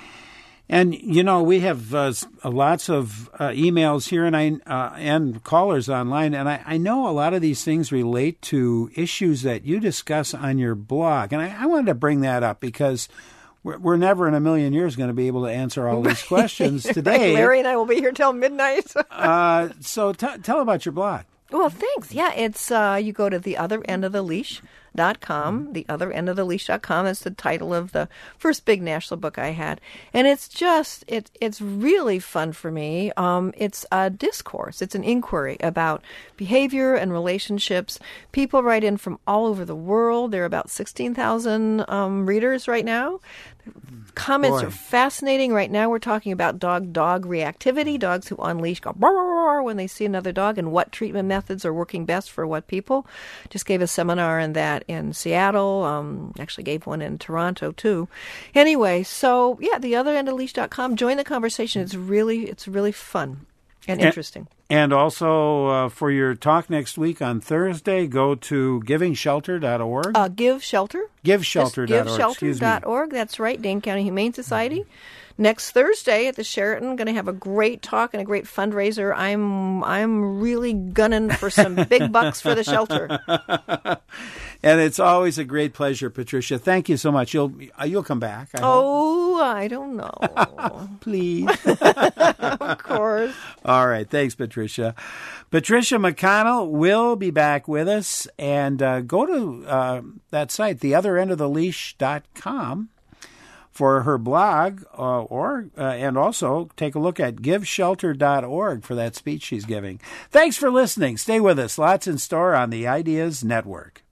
And, you know, we have uh, lots of uh, emails here and I uh, and callers online, and I, I know a lot of these things relate to issues that you discuss on your blog. And I, I wanted to bring that up because we're, we're never in a million years going to be able to answer all these questions today. Right, Larry and I will be here till midnight. uh, so t- tell about your blog. Well, thanks. Yeah, it's uh, you go to the other end of the leash dot com, the other end of the leash dot com. That's the title of the first big national book I had. And it's just, it, it's really fun for me. Um, it's a discourse. It's an inquiry about behavior and relationships. People write in from all over the world. There are about sixteen thousand um, readers right now. Comments Boy. are fascinating. Right now we're talking about dog-dog reactivity, dogs who unleash, go when they see another dog, and what treatment methods are working best for what people. Just gave a seminar on that in Seattle. Um, actually gave one in Toronto too. Anyway, so yeah, the other end of leash dot com. Join the conversation. It's really, it's really fun and interesting. And also, uh, for your talk next week on Thursday, go to giving shelter dot org. Uh, Give Shelter. Give Shelter dot org. Give Shelter dot org. That's right, Dane County Humane Society. Mm-hmm. Next Thursday at the Sheraton, going to have a great talk and a great fundraiser. I'm I'm really gunning for some big bucks for the shelter. And it's always a great pleasure, Patricia. Thank you so much. You'll you'll come back. I oh, hope. I don't know. Please. Of course. All right. Thanks, Patricia. Patricia McConnell will be back with us. And uh, go to uh, that site, the other end of the leash dot com. for her blog, uh, or uh, and also take a look at give shelter dot org for that speech she's giving. Thanks for listening. Stay with us. Lots in store on the Ideas Network.